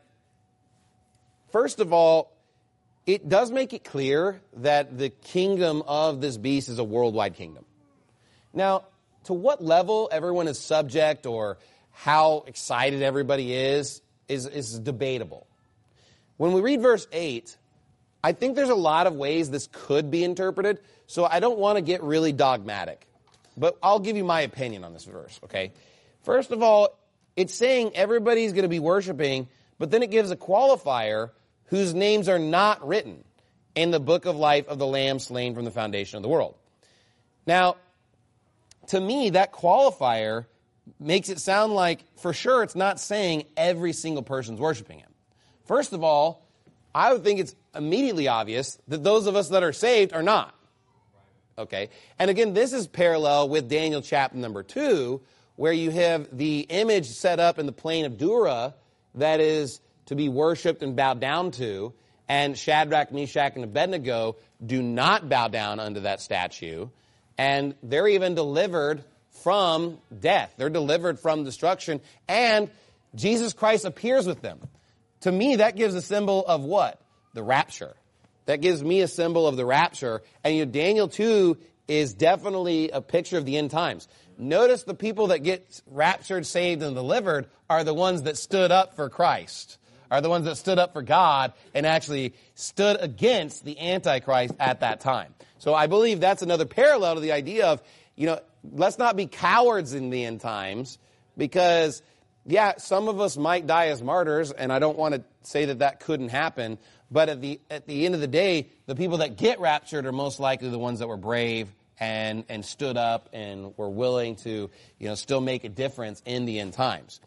first of all, it does make it clear that the kingdom of this beast is a worldwide kingdom. Now, to what level everyone is subject or how excited everybody is debatable. When we read verse 8, I think there's a lot of ways this could be interpreted, so I don't want to get really dogmatic. but I'll give you my opinion on this verse, okay? First of all, it's saying everybody's going to be worshiping, but then it gives a qualifier whose names are not written in the book of life of the Lamb slain from the foundation of the world. Now, to me, that qualifier makes it sound like, for sure, it's not saying every single person's worshiping him. First of all, I would think it's immediately obvious that those of us that are saved are not. Okay? And again, this is parallel with Daniel chapter number 2, where you have the image set up in the plain of Dura that is to be worshipped and bowed down to, and Shadrach, Meshach, and Abednego do not bow down unto that statue, and they're even delivered from death. They're delivered from destruction, and Jesus Christ appears with them. To me, that gives a symbol of what? The rapture. That gives me a symbol of the rapture. And Daniel 2 is definitely a picture of the end times. Notice the people that get raptured, saved, and delivered are the ones that stood up for Christ, are the ones that stood up for God and actually stood against the Antichrist at that time. So I believe that's another parallel to the idea of, let's not be cowards in the end times, because, yeah, some of us might die as martyrs, and I don't want to say that that couldn't happen, but at the end of the day, the people that get raptured are most likely the ones that were brave and stood up and were willing to, still make a difference in the end times.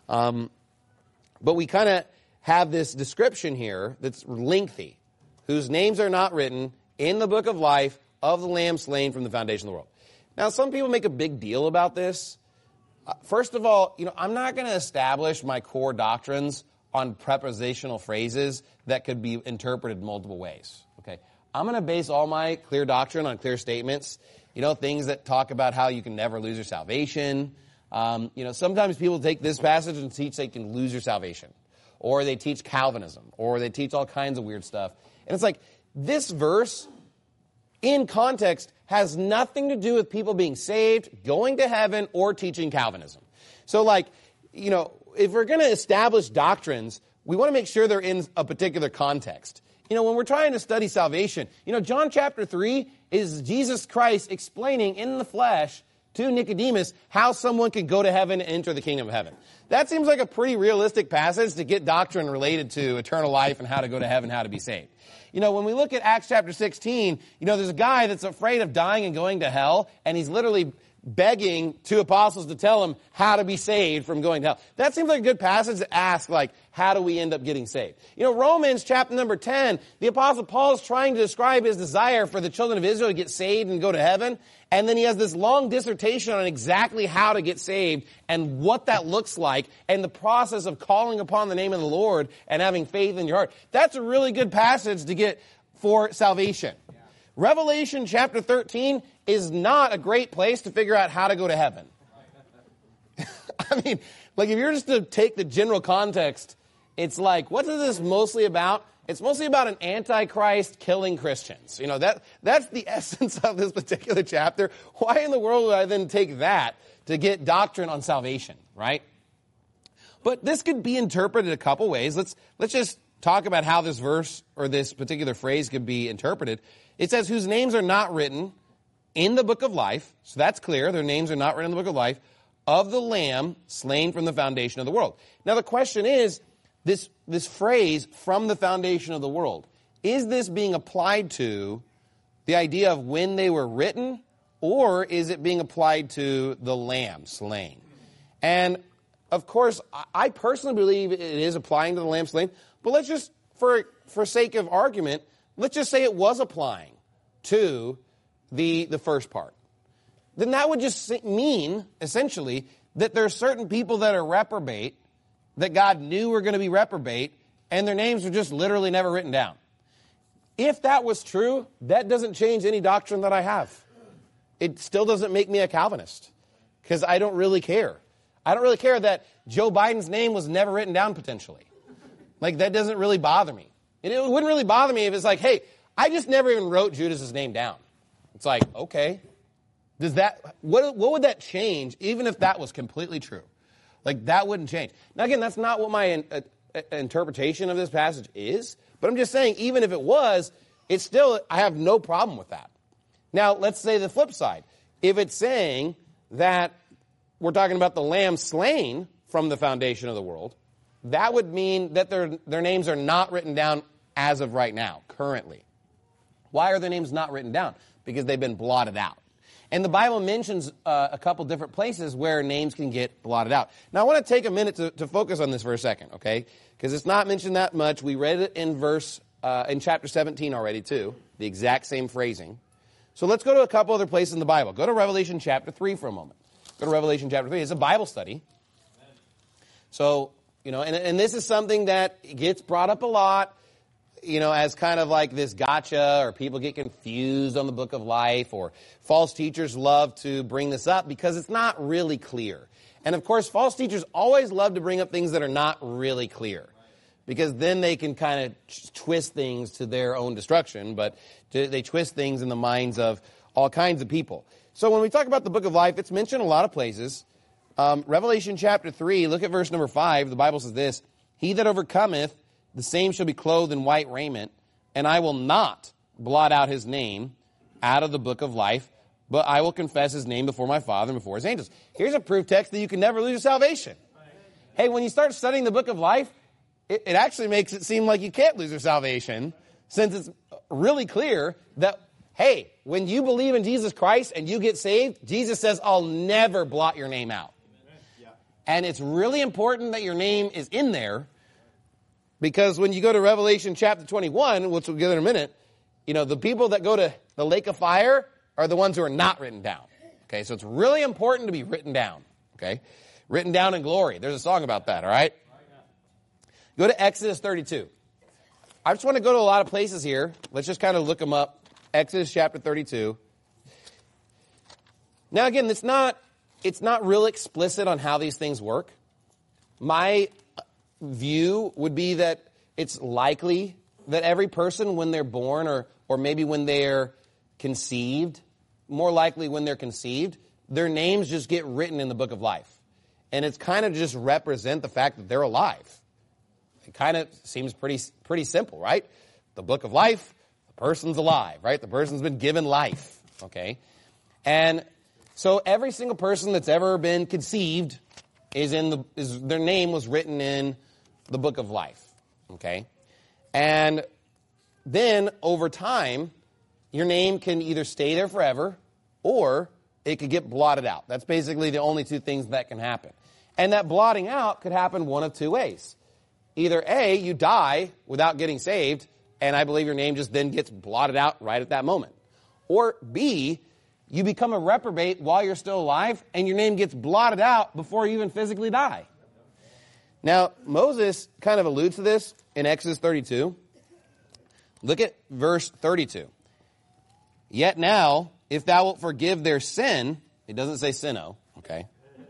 But we kind of have this description here that's lengthy, whose names are not written in the book of life of the Lamb slain from the foundation of the world. Now, some people make a big deal about this. First of all, I'm not going to establish my core doctrines on prepositional phrases that could be interpreted multiple ways. Okay, I'm going to base all my clear doctrine on clear statements. Things that talk about how you can never lose your salvation. Sometimes people take this passage and teach they can lose your salvation, or they teach Calvinism, or they teach all kinds of weird stuff. And it's like, this verse, in context, has nothing to do with people being saved, going to heaven, or teaching Calvinism. So, if we're going to establish doctrines, we want to make sure they're in a particular context. When we're trying to study salvation, John chapter 3 is Jesus Christ explaining in the flesh to Nicodemus how someone can go to heaven and enter the kingdom of heaven. That seems like a pretty realistic passage to get doctrine related to eternal life and how to go to heaven, how to be saved. When we look at Acts chapter 16, there's a guy that's afraid of dying and going to hell, and he's literally begging two apostles to tell him how to be saved from going to hell. That seems like a good passage to ask, how do we end up getting saved? Romans chapter number 10, the apostle Paul is trying to describe his desire for the children of Israel to get saved and go to heaven. And then he has this long dissertation on exactly how to get saved and what that looks like and the process of calling upon the name of the Lord and having faith in your heart. That's a really good passage to get for salvation. Yeah. Revelation chapter 13 is not a great place to figure out how to go to heaven. if you're just to take the general context, it's like, what is this mostly about? It's mostly about an antichrist killing Christians. That's the essence of this particular chapter. Why in the world would I then take that to get doctrine on salvation, right? But this could be interpreted a couple ways. Let's just talk about how this verse or this particular phrase could be interpreted. It says, whose names are not written in the book of life. So that's clear. Their names are not written in the book of life of the Lamb slain from the foundation of the world. Now the question is, this phrase, from the foundation of the world, is this being applied to the idea of when they were written, or is it being applied to the Lamb slain? And, of course, I personally believe it is applying to the Lamb slain, but let's just, for sake of argument, let's just say it was applying to the first part. Then that would just mean, essentially, that there are certain people that are reprobate, that God knew were going to be reprobate, and their names were just literally never written down. If that was true, that doesn't change any doctrine that I have. It still doesn't make me a Calvinist, because I don't really care. I don't really care that Joe Biden's name was never written down potentially. That doesn't really bother me. It wouldn't really bother me if it's like, hey, I just never even wrote Judas's name down. It's like, okay. What would that change, even if that was completely true? That wouldn't change. Now, again, that's not what my interpretation of this passage is, but I'm just saying, even if it was, I have no problem with that. Now, let's say the flip side. if it's saying that we're talking about the lamb slain from the foundation of the world, that would mean that their names are not written down as of right now, currently. Why are their names not written down? Because they've been blotted out. And the Bible mentions a couple different places where names can get blotted out. Now, I want to take a minute to focus on this for a second, okay? Because it's not mentioned that much. We read it in chapter 17 already, too, the exact same phrasing. So let's go to a couple other places in the Bible. Go to Revelation chapter 3 for a moment. Go to Revelation chapter 3. It's a Bible study. So, and this is something that gets brought up a lot, as kind of like this gotcha, or people get confused on the book of life, or false teachers love to bring this up because it's not really clear. And of course, false teachers always love to bring up things that are not really clear, because then they can kind of twist things to their own destruction, but they twist things in the minds of all kinds of people. So when we talk about the book of life, it's mentioned a lot of places. Revelation chapter 3, look at verse number 5. The Bible says this: "He that overcometh, the same shall be clothed in white raiment, and I will not blot out his name out of the book of life, but I will confess his name before my Father and before his angels." Here's a proof text that you can never lose your salvation. Hey, when you start studying the book of life, it actually makes it seem like you can't lose your salvation, since it's really clear that, hey, when you believe in Jesus Christ and you get saved, Jesus says, "I'll never blot your name out." And it's really important that your name is in there, because when you go to Revelation chapter 21, which we'll get in a minute, the people that go to the lake of fire are the ones who are not written down. Okay, so it's really important to be written down. Okay, written down in glory. There's a song about that, all right? Go to Exodus 32. I just want to go to a lot of places here. Let's just kind of look them up. Exodus chapter 32. Now again, it's not real explicit on how these things work. My view would be that it's likely that every person, when they're born, or maybe when they're conceived, more likely when they're conceived, their names just get written in the book of life. And it's kind of just represent the fact that they're alive. It kind of seems pretty simple, right? The book of life, the person's alive, right? The person's been given life, okay? And so every single person that's ever been conceived their name was written in the book of life, okay? And then over time, your name can either stay there forever, or it could get blotted out. That's basically the only two things that can happen. And that blotting out could happen one of two ways. Either A, you die without getting saved, and I believe your name just then gets blotted out right at that moment. Or B, you become a reprobate while you're still alive, and your name gets blotted out before you even physically die. Now, Moses kind of alludes to this in Exodus 32. Look at verse 32. "Yet now, if thou wilt forgive their sin," it doesn't say sinno, okay?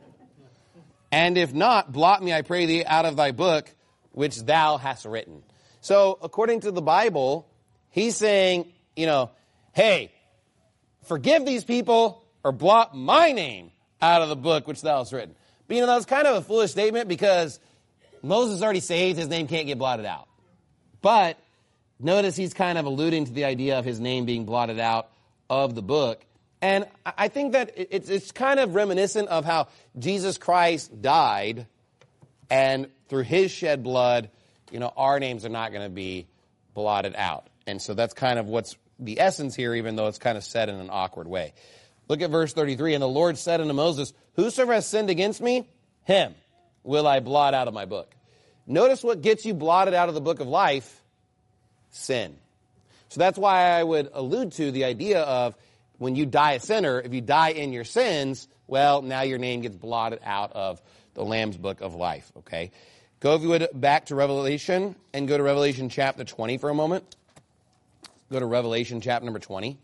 "And if not, blot me, I pray thee, out of thy book, which thou hast written." So, according to the Bible, he's saying, hey, forgive these people or blot my name out of the book which thou hast written. But that was kind of a foolish statement, because Moses is already saved, his name can't get blotted out. But notice he's kind of alluding to the idea of his name being blotted out of the book. And I think that it's kind of reminiscent of how Jesus Christ died, and through his shed blood, our names are not going to be blotted out. And so that's kind of what's the essence here, even though it's kind of said in an awkward way. Look at verse 33. "And the Lord said unto Moses, Whosoever has sinned against me, him will I blot out of my book." Notice what gets you blotted out of the book of life: sin. So that's why I would allude to the idea of, when you die a sinner, if you die in your sins, well, now your name gets blotted out of the Lamb's book of life, okay? Go, if you would, back to Revelation, and go to Revelation chapter 20 for a moment. Go to Revelation chapter number 20.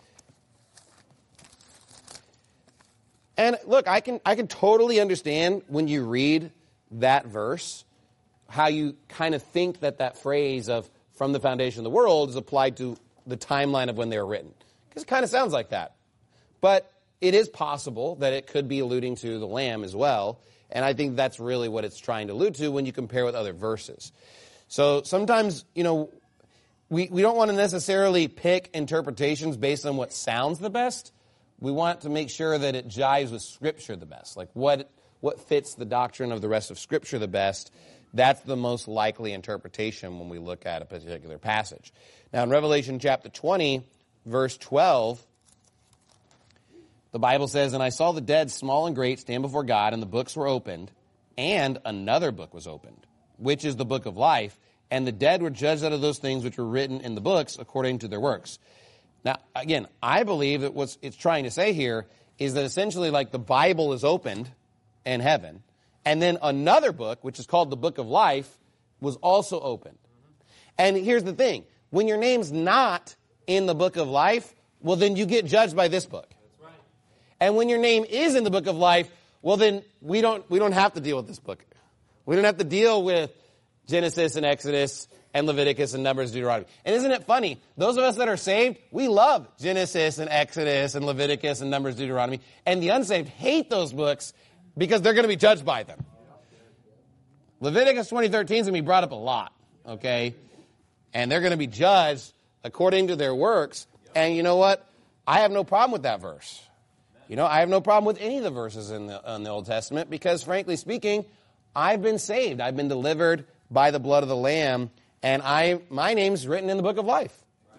And look, I can totally understand when you read that verse, how you kind of think that phrase of "from the foundation of the world" is applied to the timeline of when they were written. Because it kind of sounds like that. But it is possible that it could be alluding to the Lamb as well. And I think that's really what it's trying to allude to when you compare with other verses. So sometimes, we don't want to necessarily pick interpretations based on what sounds the best. we want to make sure that it jives with Scripture the best. Like what fits the doctrine of the rest of Scripture the best. That's the most likely interpretation when we look at a particular passage. Now in Revelation chapter 20, verse 12, the Bible says, "And I saw the dead, small and great, stand before God, and the books were opened, and another book was opened, which is the book of life, and the dead were judged out of those things which were written in the books according to their works." Now, again, I believe that what it's trying to say here is that essentially like the Bible is opened in heaven, and then another book, which is called the book of life, was also opened. And here's the thing. When your name's not in the book of life, well, then you get judged by this book. That's right. And when your name is in the book of life, well, then we don't have to deal with this book. We don't have to deal with Genesis and Exodus and Leviticus and Numbers, Deuteronomy. And isn't it funny? Those of us that are saved, we love Genesis and Exodus and Leviticus and Numbers, Deuteronomy. And the unsaved hate those books because they're going to be judged by them. Leviticus 20:13 is going to be brought up a lot, okay? And they're going to be judged according to their works. And you know what? I have no problem with that verse. You know, I have no problem with any of the verses in the Old Testament because, frankly speaking, I've been saved. I've been delivered by the blood of the Lamb, and my name's written in the book of life.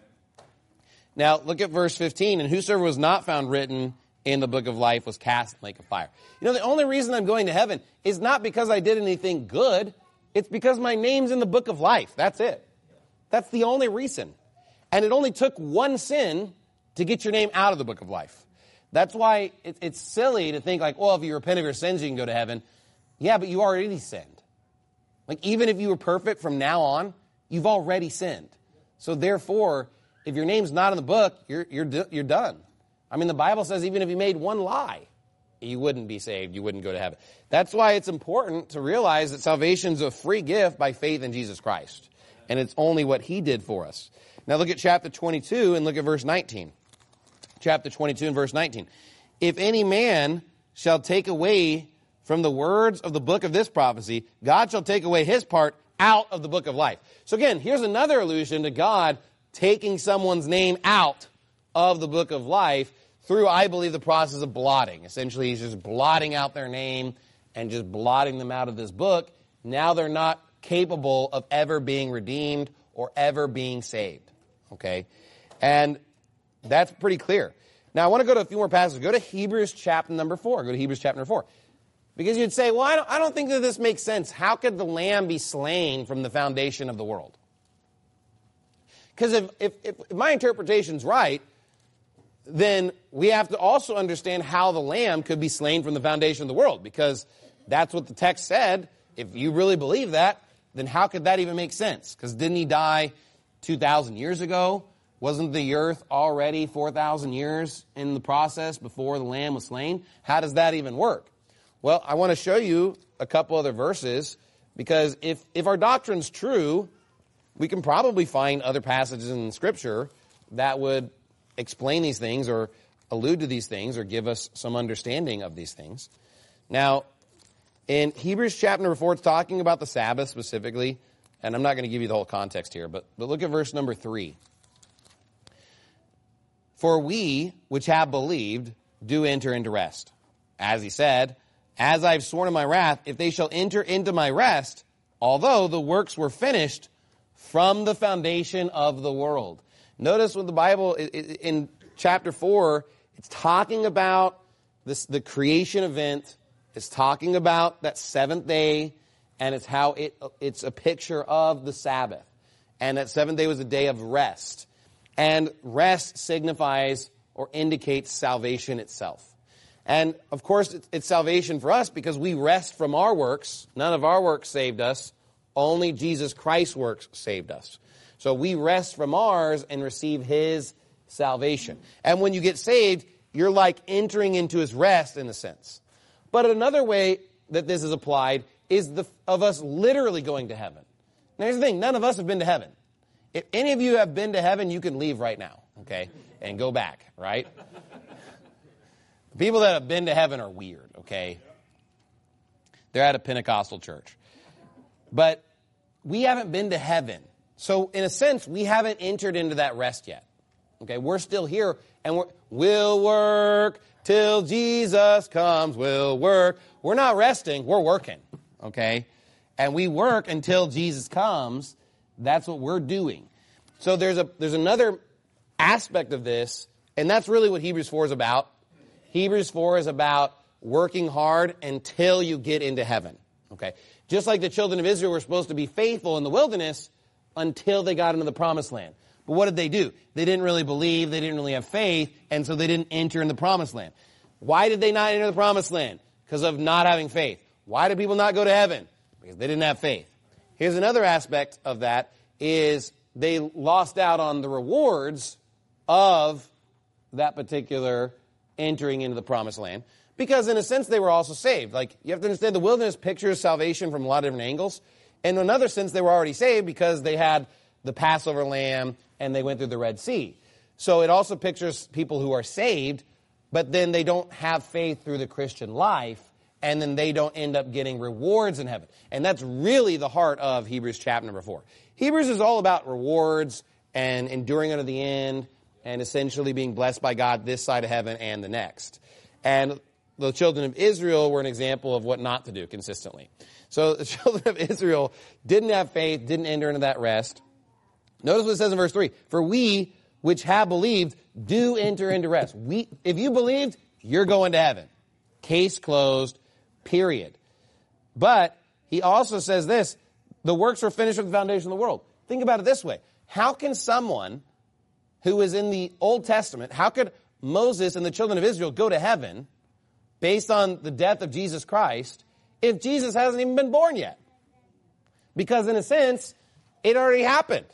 Now, look at verse 15. "And whosoever was not found written in the book of life was cast in the lake of fire." You know, the only reason I'm going to heaven is not because I did anything good. It's because my name's in the book of life. That's it. That's the only reason. And it only took one sin to get your name out of the book of life. That's why it's silly to think like, well, if you repent of your sins, you can go to heaven. Yeah, but you already sinned. Like, even if you were perfect from now on, you've already sinned. So therefore, if your name's not in the book, you're done. I mean, the Bible says even if you made one lie, you wouldn't be saved. You wouldn't go to heaven. That's why it's important to realize that salvation's a free gift by faith in Jesus Christ. And it's only what he did for us. Now look at chapter 22 and look at verse 19. Chapter 22 and verse 19. "If any man shall take away from the words of the book of this prophecy, God shall take away his part out of the book of life." So again, here's another allusion to God taking someone's name out of the book of life through, I believe, the process of blotting. Essentially, he's just blotting out their name and just blotting them out of this book. Now they're not capable of ever being redeemed or ever being saved. Okay? And that's pretty clear. Now, I want to go to a few more passages. Go to Hebrews chapter number 4. Go to Hebrews chapter number 4. Because you'd say, well, I don't think that this makes sense. How could the lamb be slain from the foundation of the world? Because if my interpretation's right, then we have to also understand how the lamb could be slain from the foundation of the world. Because that's what the text said. If you really believe that, then how could that even make sense? Because didn't he die 2,000 years ago? Wasn't the earth already 4,000 years in the process before the lamb was slain? How does that even work? Well, I want to show you a couple other verses, because if our doctrine's true, we can probably find other passages in Scripture that would explain these things or allude to these things or give us some understanding of these things. Now, in Hebrews chapter number 4, it's talking about the Sabbath specifically, and I'm not going to give you the whole context here, but look at verse number 3. "For we, which have believed, do enter into rest. As he said, as I've sworn in my wrath, if they shall enter into my rest, although the works were finished from the foundation of the world." Notice what the Bible, in chapter 4, it's talking about the creation event. It's talking about that seventh day, and it's how it's a picture of the Sabbath. And that seventh day was a day of rest. And rest signifies or indicates salvation itself. And, of course, it's salvation for us because we rest from our works. None of our works saved us. Only Jesus Christ's works saved us. So we rest from ours and receive his salvation. And when you get saved, you're like entering into his rest in a sense. But another way that this is applied is of us literally going to heaven. Now, here's the thing. None of us have been to heaven. If any of you have been to heaven, you can leave right now, okay, and go back, right? The people that have been to heaven are weird, okay? They're at a Pentecostal church. But we haven't been to heaven. So, in a sense, we haven't entered into that rest yet. Okay, we're still here, and we'll work till Jesus comes. We'll work. We're not resting. We're working. Okay, and we work until Jesus comes. That's what we're doing. So there's another aspect of this, and that's really what Hebrews 4 is about. Hebrews 4 is about working hard until you get into heaven. Okay, just like the children of Israel were supposed to be faithful in the wilderness until they got into the promised land. But what did they do? They didn't really believe, they didn't really have faith, and so they didn't enter in the promised land. Why did they not enter the promised land? Because of not having faith. Why did people not go to heaven? Because they didn't have faith. Here's another aspect of that is they lost out on the rewards of that particular entering into the promised land. Because in a sense, they were also saved. Like, you have to understand the wilderness pictures salvation from a lot of different angles. And in another sense, they were already saved because they had the Passover lamb and they went through the Red Sea. So it also pictures people who are saved, but then they don't have faith through the Christian life, and then they don't end up getting rewards in heaven. And that's really the heart of Hebrews chapter number 4. Hebrews is all about rewards and enduring unto the end and essentially being blessed by God this side of heaven and the next. And the children of Israel were an example of what not to do consistently. So the children of Israel didn't have faith, didn't enter into that rest. Notice what it says in verse 3. For we, which have believed, do enter into rest. If you believed, you're going to heaven. Case closed, period. But he also says this, the works were finished with the foundation of the world. Think about it this way. How can someone who is in the Old Testament, how could Moses and the children of Israel go to heaven based on the death of Jesus Christ if Jesus hasn't even been born yet? Because in a sense, it already happened.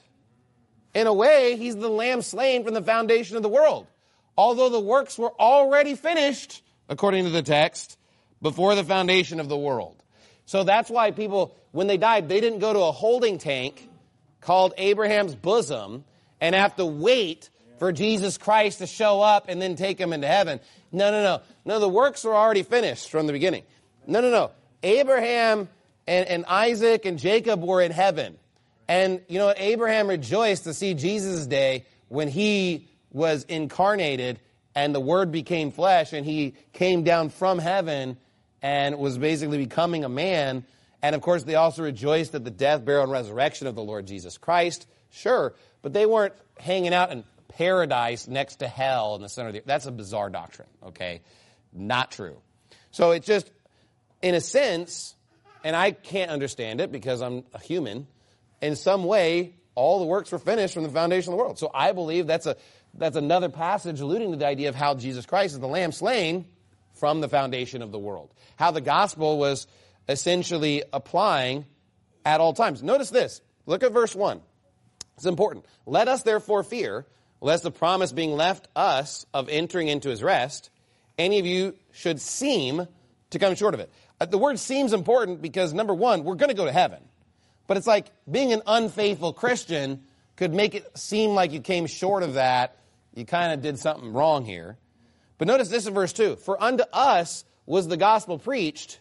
In a way, he's the lamb slain from the foundation of the world. Although the works were already finished, according to the text, before the foundation of the world. So that's why people, when they died, they didn't go to a holding tank called Abraham's bosom and have to wait for Jesus Christ to show up and then take them into heaven. No, the works were already finished from the beginning. No. Abraham and Isaac and Jacob were in heaven. And, Abraham rejoiced to see Jesus' day when he was incarnated and the Word became flesh and he came down from heaven and was basically becoming a man. And, of course, they also rejoiced at the death, burial, and resurrection of the Lord Jesus Christ. Sure, but they weren't hanging out in paradise next to hell in the center of the earth. That's a bizarre doctrine, okay? Not true. So it's just, in a sense, and I can't understand it because I'm a human, in some way, all the works were finished from the foundation of the world. So I believe that's another passage alluding to the idea of how Jesus Christ is the lamb slain from the foundation of the world. How the gospel was essentially applying at all times. Notice this. Look at verse 1. It's important. Let us therefore fear, lest the promise being left us of entering into his rest, any of you should seem to come short of it. The word seems important because, number one, we're going to go to heaven. But it's like being an unfaithful Christian could make it seem like you came short of that. You kind of did something wrong here. But notice this in verse 2. For unto us was the gospel preached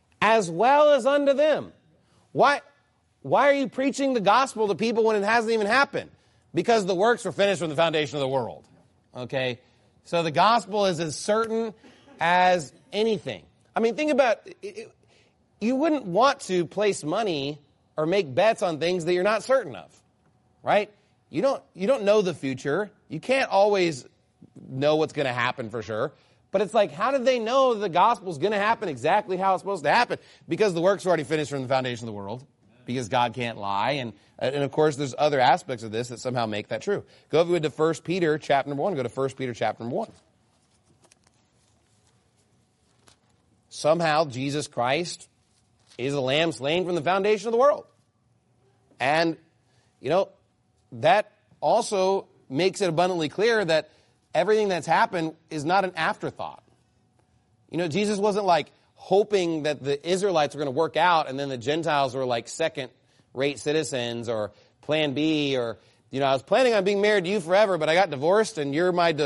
as well as unto them. Why are you preaching the gospel to people when it hasn't even happened? Because the works were finished from the foundation of the world. Okay? So the gospel is as certain as anything. I mean, think about it. You wouldn't want to place money or make bets on things that you're not certain of, right? You don't know the future. You can't always know what's going to happen for sure. But it's like, how did they know the gospel is going to happen exactly how it's supposed to happen? Because the work's already finished from the foundation of the world. Because God can't lie. And of course, there's other aspects of this that somehow make that true. Go over to 1 Peter chapter number 1. Go to 1 Peter chapter number 1. Somehow, Jesus Christ is a lamb slain from the foundation of the world. And, that also makes it abundantly clear that everything that's happened is not an afterthought. Jesus wasn't like hoping that the Israelites were going to work out and then the Gentiles were like second-rate citizens or plan B or, I was planning on being married to you forever, but I got divorced and you're my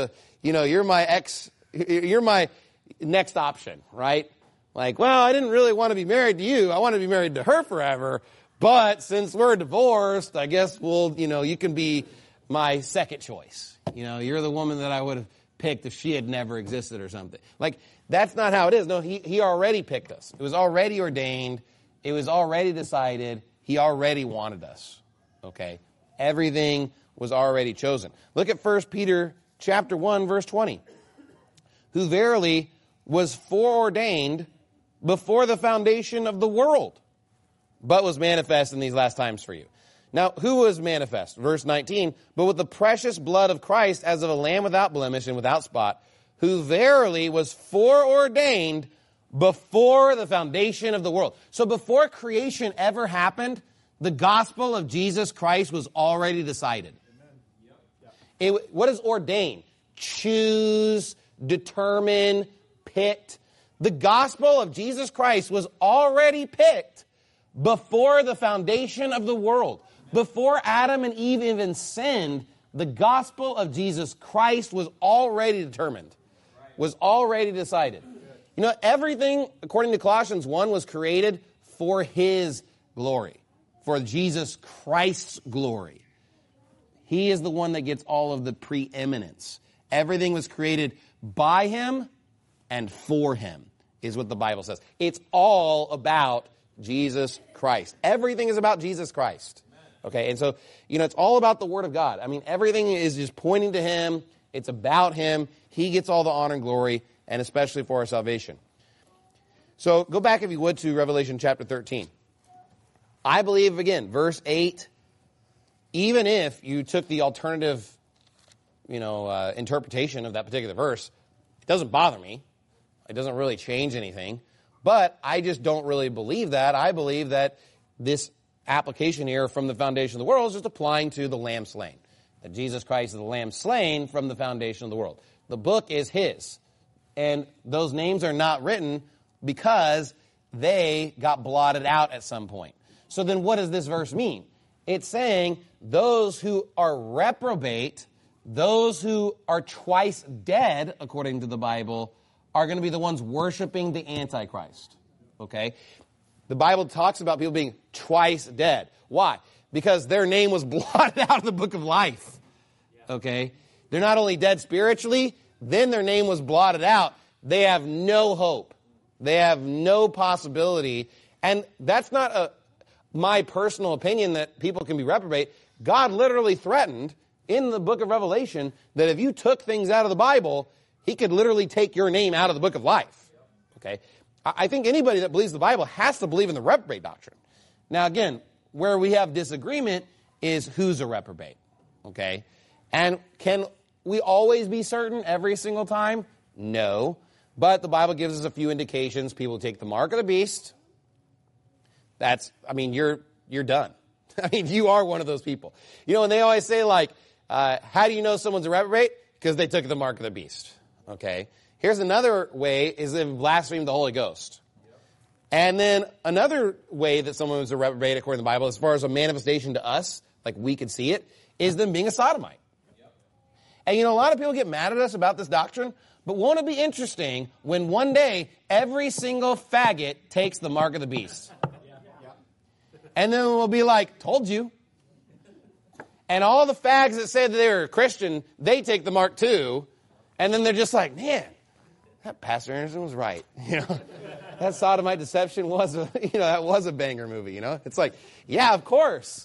next option, right? Like, well, I didn't really want to be married to you. I want to be married to her forever. But since we're divorced, I guess you can be my second choice. You know, you're the woman that I would have picked if she had never existed or something. Like, that's not how it is. No, he already picked us. It was already ordained. It was already decided. He already wanted us. Okay? Everything was already chosen. Look at 1 Peter chapter 1, verse 20. Who verily was foreordained before the foundation of the world, but was manifest in these last times for you. Now, who was manifest? Verse 19, but with the precious blood of Christ as of a lamb without blemish and without spot, who verily was foreordained before the foundation of the world. So before creation ever happened, the gospel of Jesus Christ was already decided. What is ordain? Choose, determine, picked. The gospel of Jesus Christ was already picked before the foundation of the world. Before Adam and Eve even sinned, the gospel of Jesus Christ was already determined, was already decided. You know, everything, according to Colossians 1, was created for His glory, for Jesus Christ's glory. He is the one that gets all of the preeminence. Everything was created by Him and for Him, is what the Bible says. It's all about Jesus Christ. Everything is about Jesus Christ. Okay, and so, you know, it's all about the Word of God. I mean, everything is just pointing to Him. It's about Him. He gets all the honor and glory, and especially for our salvation. So go back, if you would, to Revelation chapter 13. I believe, again, verse 8, even if you took the alternative, interpretation of that particular verse, it doesn't bother me. It doesn't really change anything. But I just don't really believe that. I believe that this application here from the foundation of the world is just applying to the Lamb slain. That Jesus Christ is the Lamb slain from the foundation of the world. The book is His. And those names are not written because they got blotted out at some point. So then what does this verse mean? It's saying those who are reprobate, those who are twice dead, according to the Bible, are going to be the ones worshiping the Antichrist. Okay? The Bible talks about people being twice dead. Why? Because their name was blotted out of the book of life. Okay? They're not only dead spiritually, then their name was blotted out. They have no hope. They have no possibility. And that's not my personal opinion that people can be reprobate. God literally threatened in the book of Revelation that if you took things out of the Bible, He could literally take your name out of the book of life. Okay? I think anybody that believes the Bible has to believe in the reprobate doctrine. Now, again, where we have disagreement is who's a reprobate. Okay? And can we always be certain every single time? No. But the Bible gives us a few indications. People take the mark of the beast. You're done. I mean, you are one of those people. You know, and they always say, how do you know someone's a reprobate? Because they took the mark of the beast. Okay? Here's another way, is they've blasphemed the Holy Ghost. And then another way that someone was a reprobate, according to the Bible, as far as a manifestation to us, like we could see it, is them being a sodomite. And a lot of people get mad at us about this doctrine, but won't it be interesting when one day every single faggot takes the mark of the beast? And then we'll be like, told you. And all the fags that said that they were Christian, they take the mark too. And then they're just like, man, that Pastor Anderson was right. That sodomite deception was that was a banger movie, It's like, yeah, of course.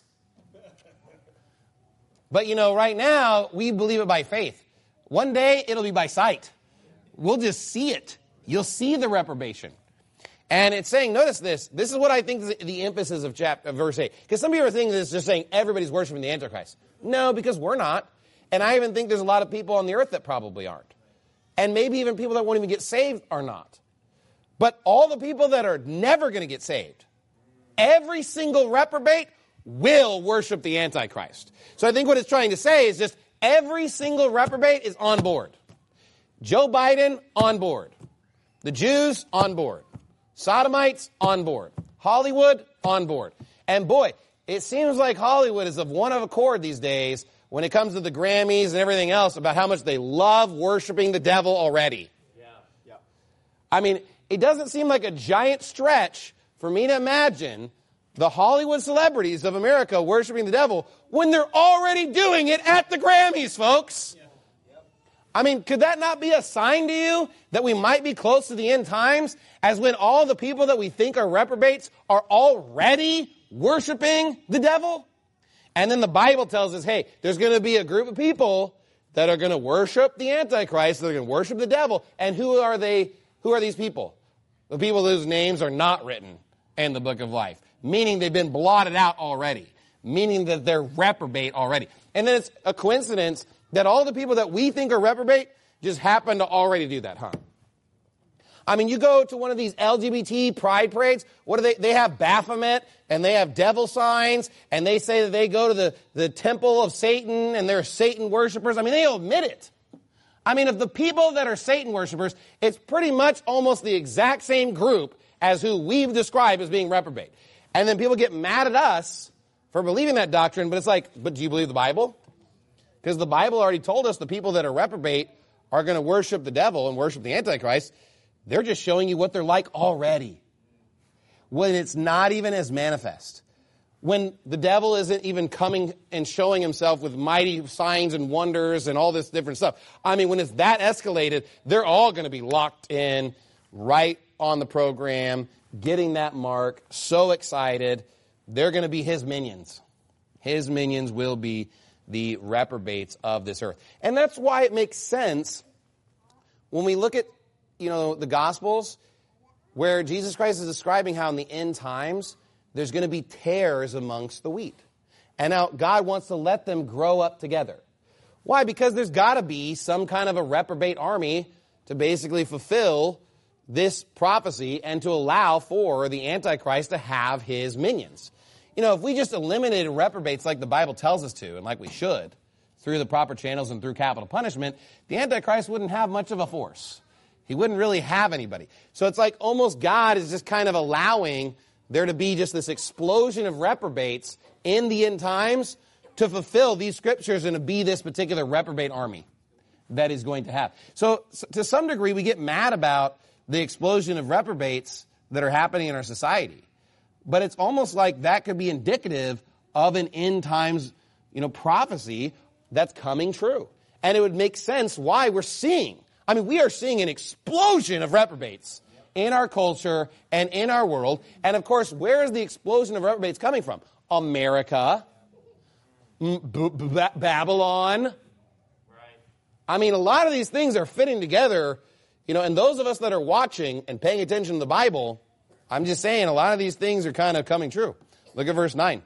But, right now, we believe it by faith. One day, it'll be by sight. We'll just see it. You'll see the reprobation. And it's saying, notice this. This is what I think is the emphasis of verse 8. Because some people are thinking this is just saying everybody's worshiping the Antichrist. No, because we're not. And I even think there's a lot of people on the earth that probably aren't. And maybe even people that won't even get saved are not. But all the people that are never going to get saved, every single reprobate will worship the Antichrist. So I think what it's trying to say is just every single reprobate is on board. Joe Biden, on board. The Jews, on board. Sodomites, on board. Hollywood, on board. And boy, it seems like Hollywood is of one accord these days when it comes to the Grammys and everything else about how much they love worshiping the devil already. Yeah. I mean, it doesn't seem like a giant stretch for me to imagine the Hollywood celebrities of America worshiping the devil when they're already doing it at the Grammys, folks? I mean, could that not be a sign to you that we might be close to the end times, as when all the people that we think are reprobates are already worshiping the devil? And then the Bible tells us, hey, there's going to be a group of people that are going to worship the Antichrist, they're going to worship the devil. And who are they? Who are these people? The people whose names are not written in the book of life, meaning they've been blotted out already, meaning that they're reprobate already. And then it's a coincidence that all the people that we think are reprobate just happen to already do that, huh? I mean, you go to one of these LGBT pride parades, what do they? They have Baphomet, and they have devil signs, and they say that they go to the temple of Satan, and they're Satan worshipers. I mean, they admit it. I mean, if the people that are Satan worshipers, it's pretty much almost the exact same group as who we've described as being reprobate. And then people get mad at us for believing that doctrine, but it's like, but do you believe the Bible? Because the Bible already told us the people that are reprobate are going to worship the devil and worship the Antichrist. They're just showing you what they're like already, when it's not even as manifest. When the devil isn't even coming and showing himself with mighty signs and wonders and all this different stuff. I mean, when it's that escalated, they're all going to be locked in right on the program, getting that mark, so excited. They're going to be his minions. His minions will be the reprobates of this earth. And that's why it makes sense when we look at, the Gospels, where Jesus Christ is describing how in the end times, there's going to be tares amongst the wheat. And now God wants to let them grow up together. Why? Because there's got to be some kind of a reprobate army to basically fulfill this prophecy and to allow for the Antichrist to have his minions. If we just eliminated reprobates like the Bible tells us to, and like we should, through the proper channels and through capital punishment, the Antichrist wouldn't have much of a force. He wouldn't really have anybody. So it's like almost God is just kind of allowing there to be just this explosion of reprobates in the end times to fulfill these scriptures and to be this particular reprobate army that is going to have. So to some degree, we get mad about the explosion of reprobates that are happening in our society. But it's almost like that could be indicative of an end times, prophecy that's coming true. And it would make sense why we are seeing an explosion of reprobates in our culture and in our world. And of course, where is the explosion of reprobates coming from? America, Babylon. Right. I mean, a lot of these things are fitting together, and those of us that are watching and paying attention to the Bible, I'm just saying a lot of these things are kind of coming true. Look at verse 9.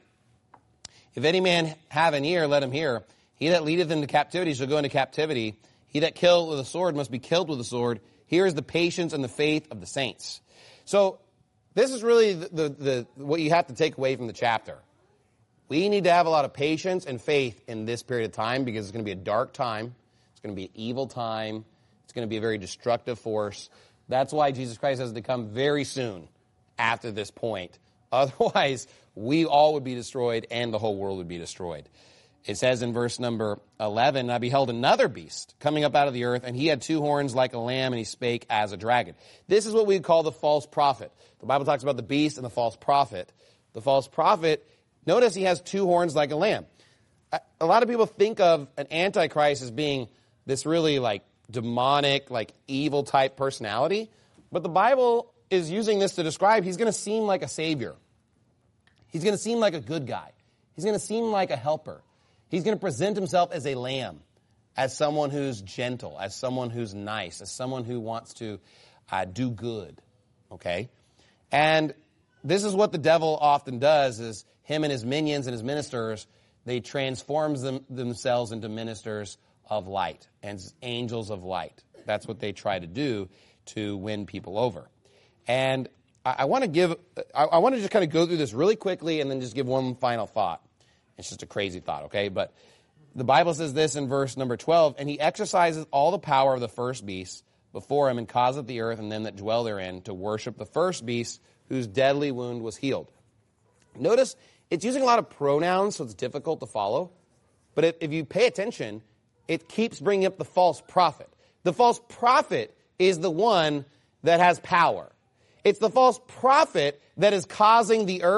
If any man have an ear, let him hear. He that leadeth into captivity shall go into captivity. He that killeth with a sword must be killed with a sword. Here is the patience and the faith of the saints. So this is really the what you have to take away from the chapter. We need to have a lot of patience and faith in this period of time because it's going to be a dark time. It's going to be an evil time. It's going to be a very destructive force. That's why Jesus Christ has to come very soon after this point. Otherwise, we all would be destroyed and the whole world would be destroyed. It says in verse number 11, I beheld another beast coming up out of the earth, and he had two horns like a lamb, and he spake as a dragon. This is what we call the false prophet. The Bible talks about the beast and the false prophet. The false prophet, notice he has two horns like a lamb. A lot of people think of an antichrist as being this really demonic, evil type personality. But the Bible is using this to describe he's going to seem like a savior. He's going to seem like a good guy. He's going to seem like a helper. He's going to present himself as a lamb, as someone who's gentle, as someone who's nice, as someone who wants to do good, okay? And this is what the devil often does, is him and his minions and his ministers, they transform themselves into ministers of light and angels of light. That's what they try to do to win people over. And I want to just kind of go through this really quickly and then just give one final thought. It's just a crazy thought, okay? But the Bible says this in verse number 12, and he exercises all the power of the first beast before him and causeth the earth and them that dwell therein to worship the first beast whose deadly wound was healed. Notice it's using a lot of pronouns, so it's difficult to follow. But if you pay attention, it keeps bringing up the false prophet. The false prophet is the one that has power. It's the false prophet that is causing the earth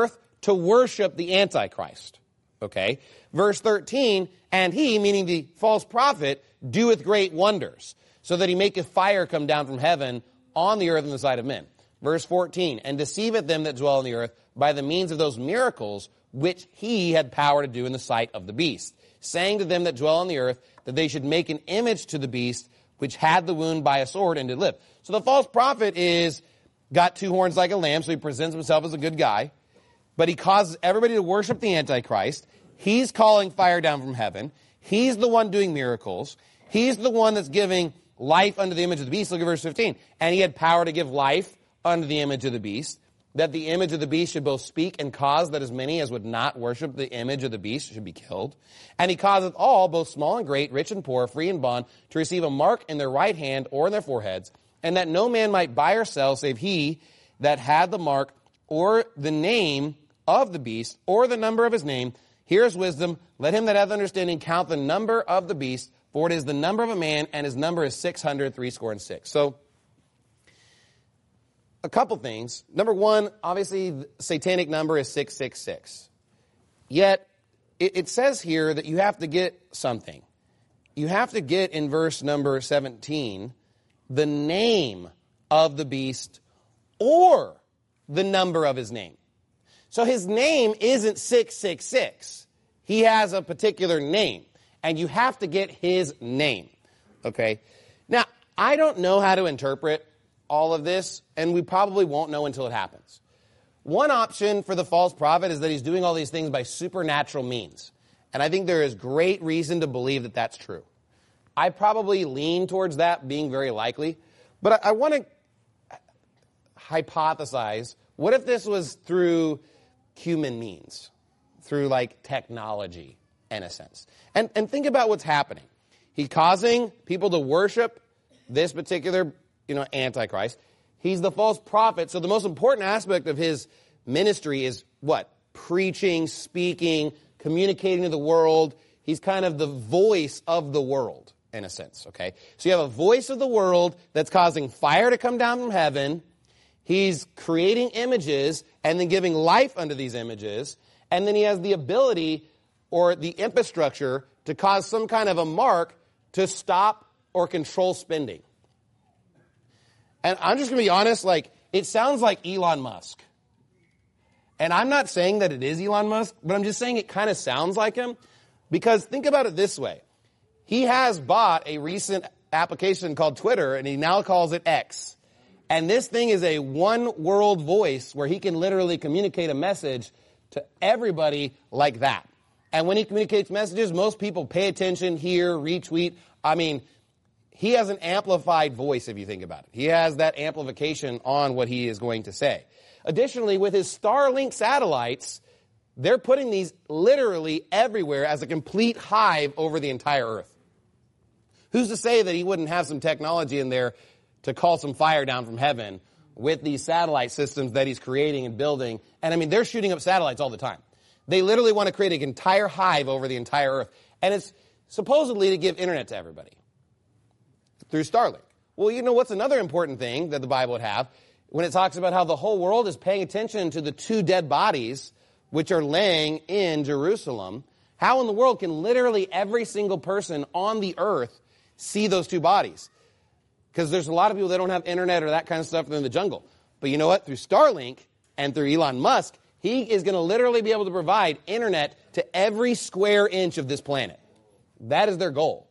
to worship the Antichrist. Okay? Verse 13, and he, meaning the false prophet, doeth great wonders, so that he maketh fire come down from heaven on the earth in the sight of men. Verse 14, and deceiveth them that dwell on the earth by the means of those miracles which he had power to do in the sight of the beast, saying to them that dwell on the earth that they should make an image to the beast which had the wound by a sword and did live. So the false prophet is got two horns like a lamb, so he presents himself as a good guy, but he causes everybody to worship the Antichrist. He's calling fire down from heaven. He's the one doing miracles. He's the one that's giving life unto the image of the beast. Look at verse 15. And he had power to give life unto the image of the beast, that the image of the beast should both speak and cause that as many as would not worship the image of the beast should be killed. And he causeth all, both small and great, rich and poor, free and bond, to receive a mark in their right hand or in their foreheads, and that no man might buy or sell save he that had the mark or the name of the beast or the number of his name. Here is wisdom. Let him that hath understanding count the number of the beast, for it is the number of a man, and his number is 666. So, a couple things. Number one, obviously, the satanic number is 666. Yet, it says here that you have to get something. You have to get, in verse number 17, the name of the beast or the number of his name. So his name isn't 666. He has a particular name, and you have to get his name. Okay? Now, I don't know how to interpret all of this, and we probably won't know until it happens. One option for the false prophet is that he's doing all these things by supernatural means. And I think there is great reason to believe that that's true. I probably lean towards that being very likely. But I want to hypothesize, what if this was through human means, through like technology in a sense? And think about what's happening. He's causing people to worship this particular Antichrist. He's the false prophet. So the most important aspect of his ministry is what? Preaching, speaking, communicating to the world. He's kind of the voice of the world, in a sense, okay? So you have a voice of the world that's causing fire to come down from heaven. He's creating images and then giving life unto these images. And then he has the ability or the infrastructure to cause some kind of a mark to stop or control spending. And I'm just going to be honest, it sounds like Elon Musk. And I'm not saying that it is Elon Musk, but I'm just saying it kind of sounds like him. Because think about it this way. He has bought a recent application called Twitter, and he now calls it X. And this thing is a one world voice where he can literally communicate a message to everybody like that. And when he communicates messages, most people pay attention, hear, retweet. I mean, he has an amplified voice, if you think about it. He has that amplification on what he is going to say. Additionally, with his Starlink satellites, they're putting these literally everywhere as a complete hive over the entire earth. Who's to say that he wouldn't have some technology in there to call some fire down from heaven with these satellite systems that he's creating and building? And I mean, they're shooting up satellites all the time. They literally want to create an entire hive over the entire earth. And it's supposedly to give internet to everybody through Starlink. Well, you know what's another important thing that the Bible would have? When it talks about how the whole world is paying attention to the two dead bodies which are laying in Jerusalem, how in the world can literally every single person on the earth see those two bodies? Because there's a lot of people that don't have internet or that kind of stuff in the jungle. But you know what? Through Starlink and through Elon Musk, he is going to literally be able to provide internet to every square inch of this planet. That is their goal.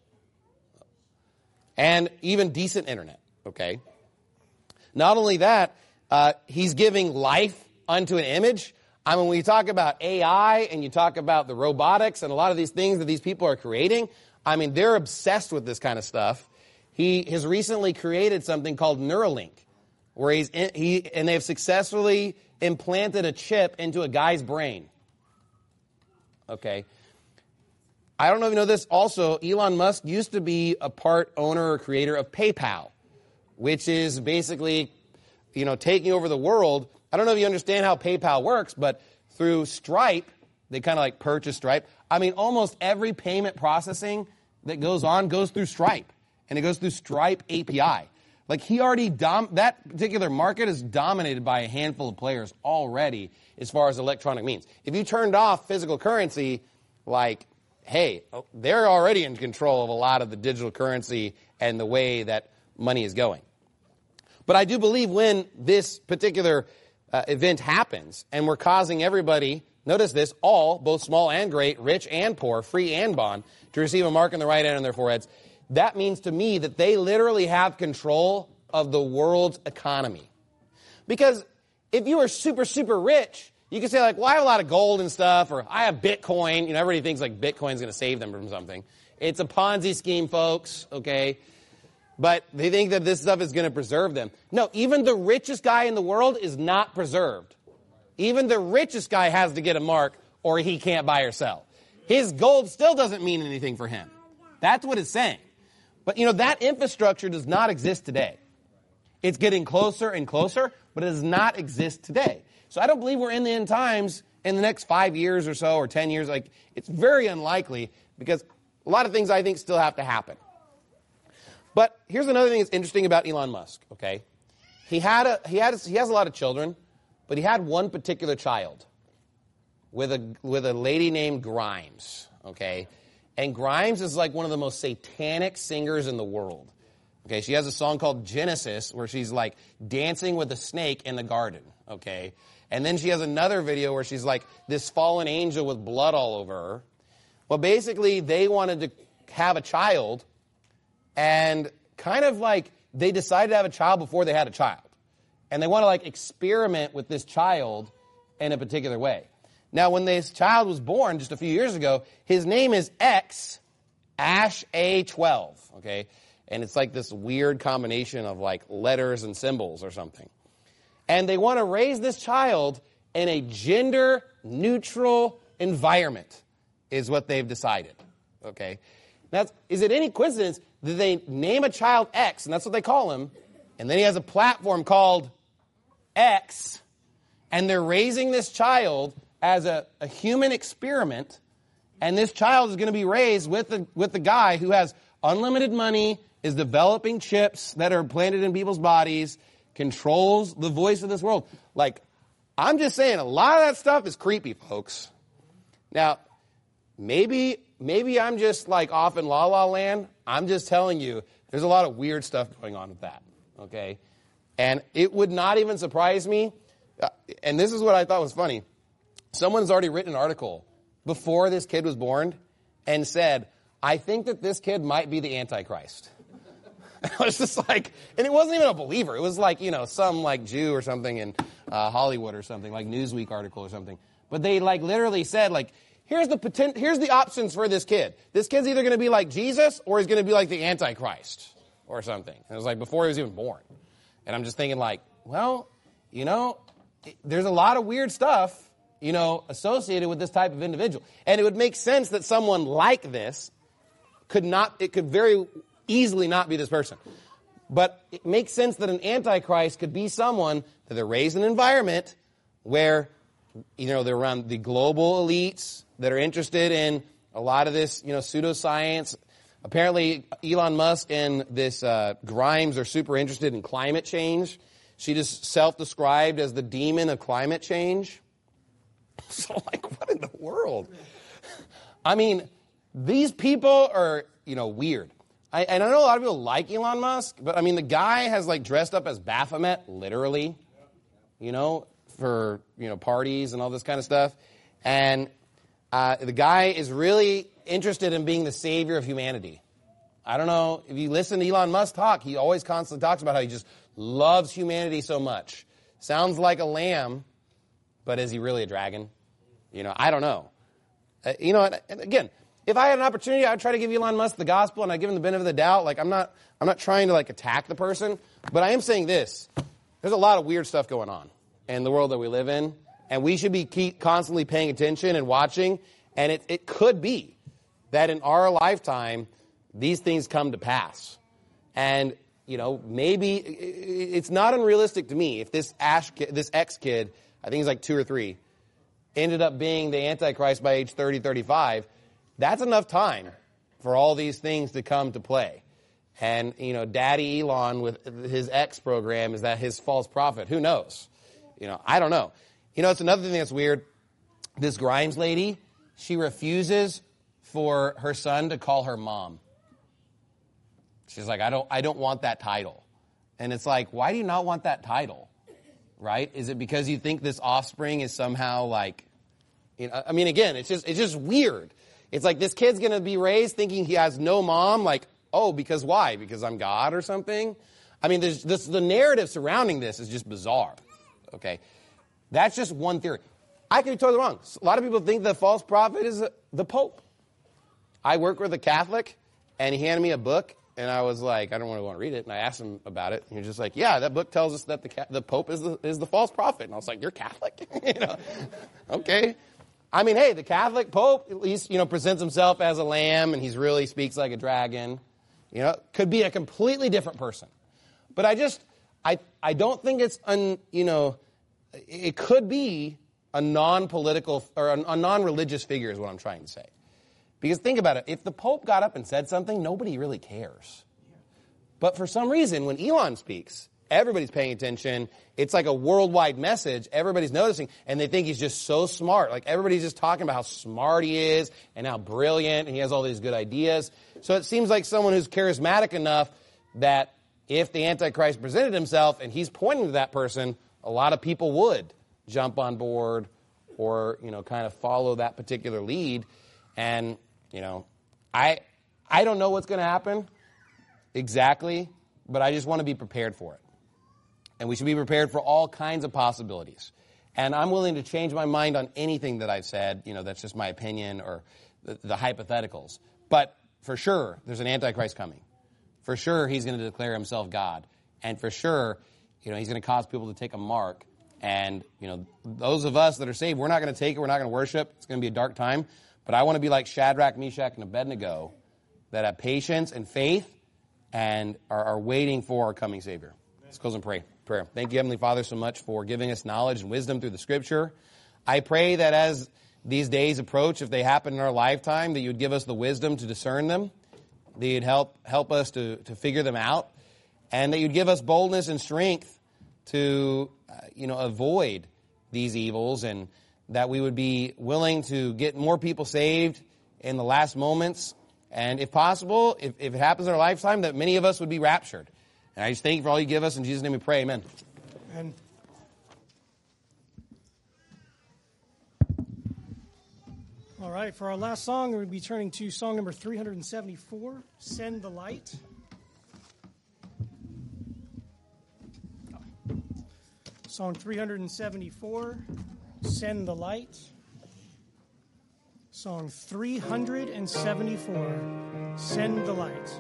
And even decent internet, okay? Not only that, he's giving life unto an image. I mean, when you talk about AI and you talk about the robotics and a lot of these things that these people are creating, I mean, they're obsessed with this kind of stuff. He has recently created something called Neuralink, where and they've successfully implanted a chip into a guy's brain. Okay. I don't know if you know this. Also, Elon Musk used to be a part owner or creator of PayPal, which is basically, taking over the world. I don't know if you understand how PayPal works, but through Stripe, they kind of purchase Stripe. I mean, almost every payment processing that goes through Stripe, and it goes through Stripe API. Like he already, that particular market is dominated by a handful of players already as far as electronic means. If you turned off physical currency, like, hey, they're already in control of a lot of the digital currency and the way that money is going. But I do believe when this particular event happens and we're causing everybody, notice this, all, both small and great, rich and poor, free and bond, to receive a mark on the right hand on their foreheads, that means to me that they literally have control of the world's economy. Because if you are super, super rich, you can say like, well, I have a lot of gold and stuff, or I have Bitcoin. You know, everybody thinks like Bitcoin's going to save them from something. It's a Ponzi scheme, folks, okay? But they think that this stuff is going to preserve them. No, even the richest guy in the world is not preserved. Even the richest guy has to get a mark or he can't buy or sell. His gold still doesn't mean anything for him. That's what it's saying. But, you know, that infrastructure does not exist today. It's getting closer and closer, but it does not exist today. So I don't believe we're in the end times in the next 5 years or so or 10 years. Like, it's very unlikely because a lot of things I think still have to happen. But here's another thing that's interesting about Elon Musk, okay? He has a lot of children, but he had one particular child with a lady named Grimes, okay? And Grimes is like one of the most satanic singers in the world. Okay, she has a song called Genesis where she's like dancing with a snake in the garden, okay? And then she has another video where she's like this fallen angel with blood all over her. Well, basically, they wanted to have a child, and kind of like they decided to have a child before they had a child. And they want to like experiment with this child in a particular way. Now, when this child was born just a few years ago, his name is X Ash A12, okay? And it's like this weird combination of like letters and symbols or something. And they want to raise this child in a gender-neutral environment is what they've decided, okay? Now, is it any coincidence that they name a child X, and that's what they call him, and then he has a platform called X, and they're raising this child as a human experiment, and this child is going to be raised with the guy who has unlimited money, is developing chips that are planted in people's bodies, controls the voice of this world. Like, I'm just saying, a lot of that stuff is creepy, folks. Now, maybe I'm just like off in La La Land. I'm just telling you, there's a lot of weird stuff going on with that, okay? And it would not even surprise me, and this is what I thought was funny. Someone's already written an article before this kid was born and said, I think that this kid might be the Antichrist. I was just like, and it wasn't even a believer. It was like, you know, some like Jew or something in Hollywood or something, like Newsweek article or something. But they like literally said like, here's the options for this kid. This kid's either going to be like Jesus or he's going to be like the Antichrist or something. And it was like before he was even born. And I'm just thinking like, well, you know, there's a lot of weird stuff, you know, associated with this type of individual. And it would make sense that someone like this could very easily not be this person. But it makes sense that an Antichrist could be someone that they're raised in an environment where, you know, they're around the global elites that are interested in a lot of this, you know, pseudoscience. Apparently, Elon Musk and this Grimes are super interested in climate change. She just self-described as the demon of climate change. So, like, what in the world? I mean, these people are, you know, weird. And I know a lot of people like Elon Musk, but, I mean, the guy has, like, dressed up as Baphomet, literally, you know, for, you know, parties and all this kind of stuff. And the guy is really interested in being the savior of humanity. I don't know, if you listen to Elon Musk talk, he always constantly talks about how he just loves humanity so much. Sounds like a lamb, but is he really a dragon? You know, I don't know. You know, and again, if I had an opportunity, I'd try to give Elon Musk the gospel and I'd give him the benefit of the doubt. Like, I'm not trying to, like, attack the person, but I am saying this. There's a lot of weird stuff going on in the world that we live in, and we should be constantly paying attention and watching, and it could be that in our lifetime, these things come to pass. And, you know, maybe it's not unrealistic to me if this X kid, I think he's like 2 or 3, ended up being the Antichrist by age 30, 35. That's enough time for all these things to come to play. And, Daddy Elon with his X program, is that his false prophet? Who knows? I don't know. It's another thing that's weird. This Grimes lady, she refuses for her son to call her mom. She's like, I don't want that title. And it's like, why do you not want that title? Right? Is it because you think this offspring is somehow like, again, it's just weird. It's like this kid's going to be raised thinking he has no mom. Like, oh, because why? Because I'm God or something? The narrative surrounding this is just bizarre. Okay? That's just one theory. I could be totally wrong. A lot of people think the false prophet is the Pope. I work with a Catholic, and he handed me a book, and I was like, I don't want to read it. And I asked him about it, and he was just like, yeah, that book tells us that the Pope is the false prophet. And I was like, you're Catholic? Okay. Hey, the Catholic Pope at least, presents himself as a lamb, and he really speaks like a dragon. Could be a completely different person. But I don't think it's, it could be a non-political or a non-religious figure is what I'm trying to say. Because think about it. If the Pope got up and said something, nobody really cares. But for some reason, when Elon speaks, everybody's paying attention. It's like a worldwide message. Everybody's noticing, and they think he's just so smart. Like everybody's just talking about how smart he is and how brilliant, and he has all these good ideas. So it seems like someone who's charismatic enough that if the Antichrist presented himself and he's pointing to that person, a lot of people would jump on board or, kind of follow that particular lead. And, I don't know what's going to happen exactly, but I just want to be prepared for it. And we should be prepared for all kinds of possibilities. And I'm willing to change my mind on anything that I've said, that's just my opinion or the hypotheticals. But for sure, there's an Antichrist coming. For sure, he's going to declare himself God. And for sure, he's going to cause people to take a mark. And, those of us that are saved, we're not going to take it. We're not going to worship. It's going to be a dark time. But I want to be like Shadrach, Meshach, and Abednego that have patience and faith and are waiting for our coming Savior. Let's close and pray. Prayer. Thank you, Heavenly Father, so much for giving us knowledge and wisdom through the Scripture. I pray that as these days approach, if they happen in our lifetime, that you would give us the wisdom to discern them, that you'd help us to figure them out, and that you'd give us boldness and strength to avoid these evils, and that we would be willing to get more people saved in the last moments, and if possible, if it happens in our lifetime, that many of us would be raptured. And I just thank you for all you give us. In Jesus' name we pray. Amen. Amen. All right, for our last song, we'll be turning to song number 374, Send the Light. Song 374, Send the Light. Song 374, Send the Light.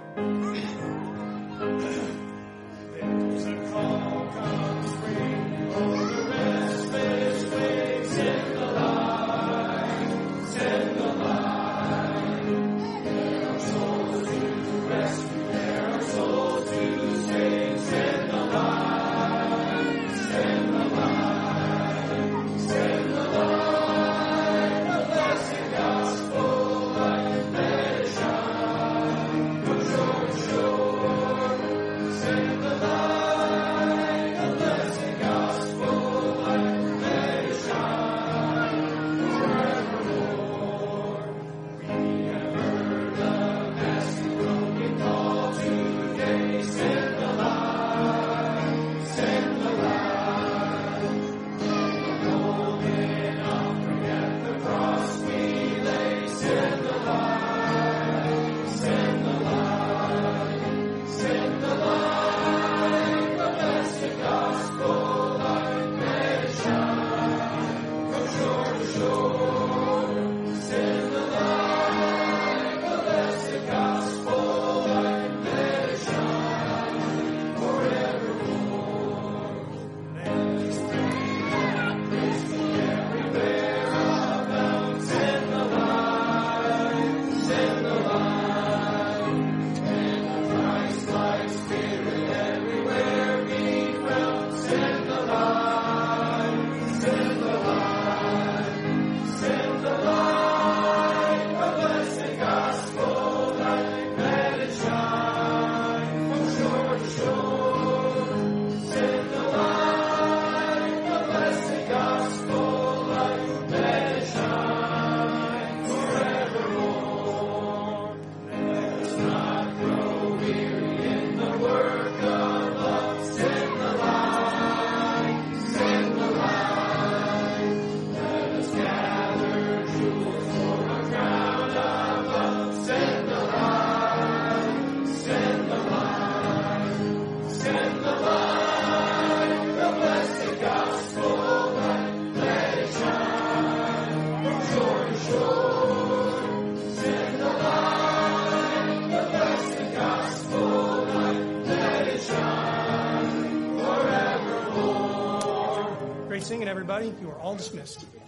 There's a call comes spring over the restless waves. Send the light, send the light. There are souls to rescue, there are souls to save. Send the light, send the light, send the light. The blessed gospel light, let it shine from shore to shore. Send the light, the blessed gospel light, let it shine forevermore. We have heard the master broken call today. Send the light, send the light. The golden offering at the cross we lay. Send the light, send the light, send the light. The blessed gospel light, let it shine from shore to shore. Send the light, the blessed gospel light, let it shine forevermore. Let us pray and praise Thee everywhere abound. Send the light, send the light, and the Christ-like Spirit everywhere be found. Send the light, send the light, send the light, the blessed gospel light, let it shine everybody. You are all dismissed.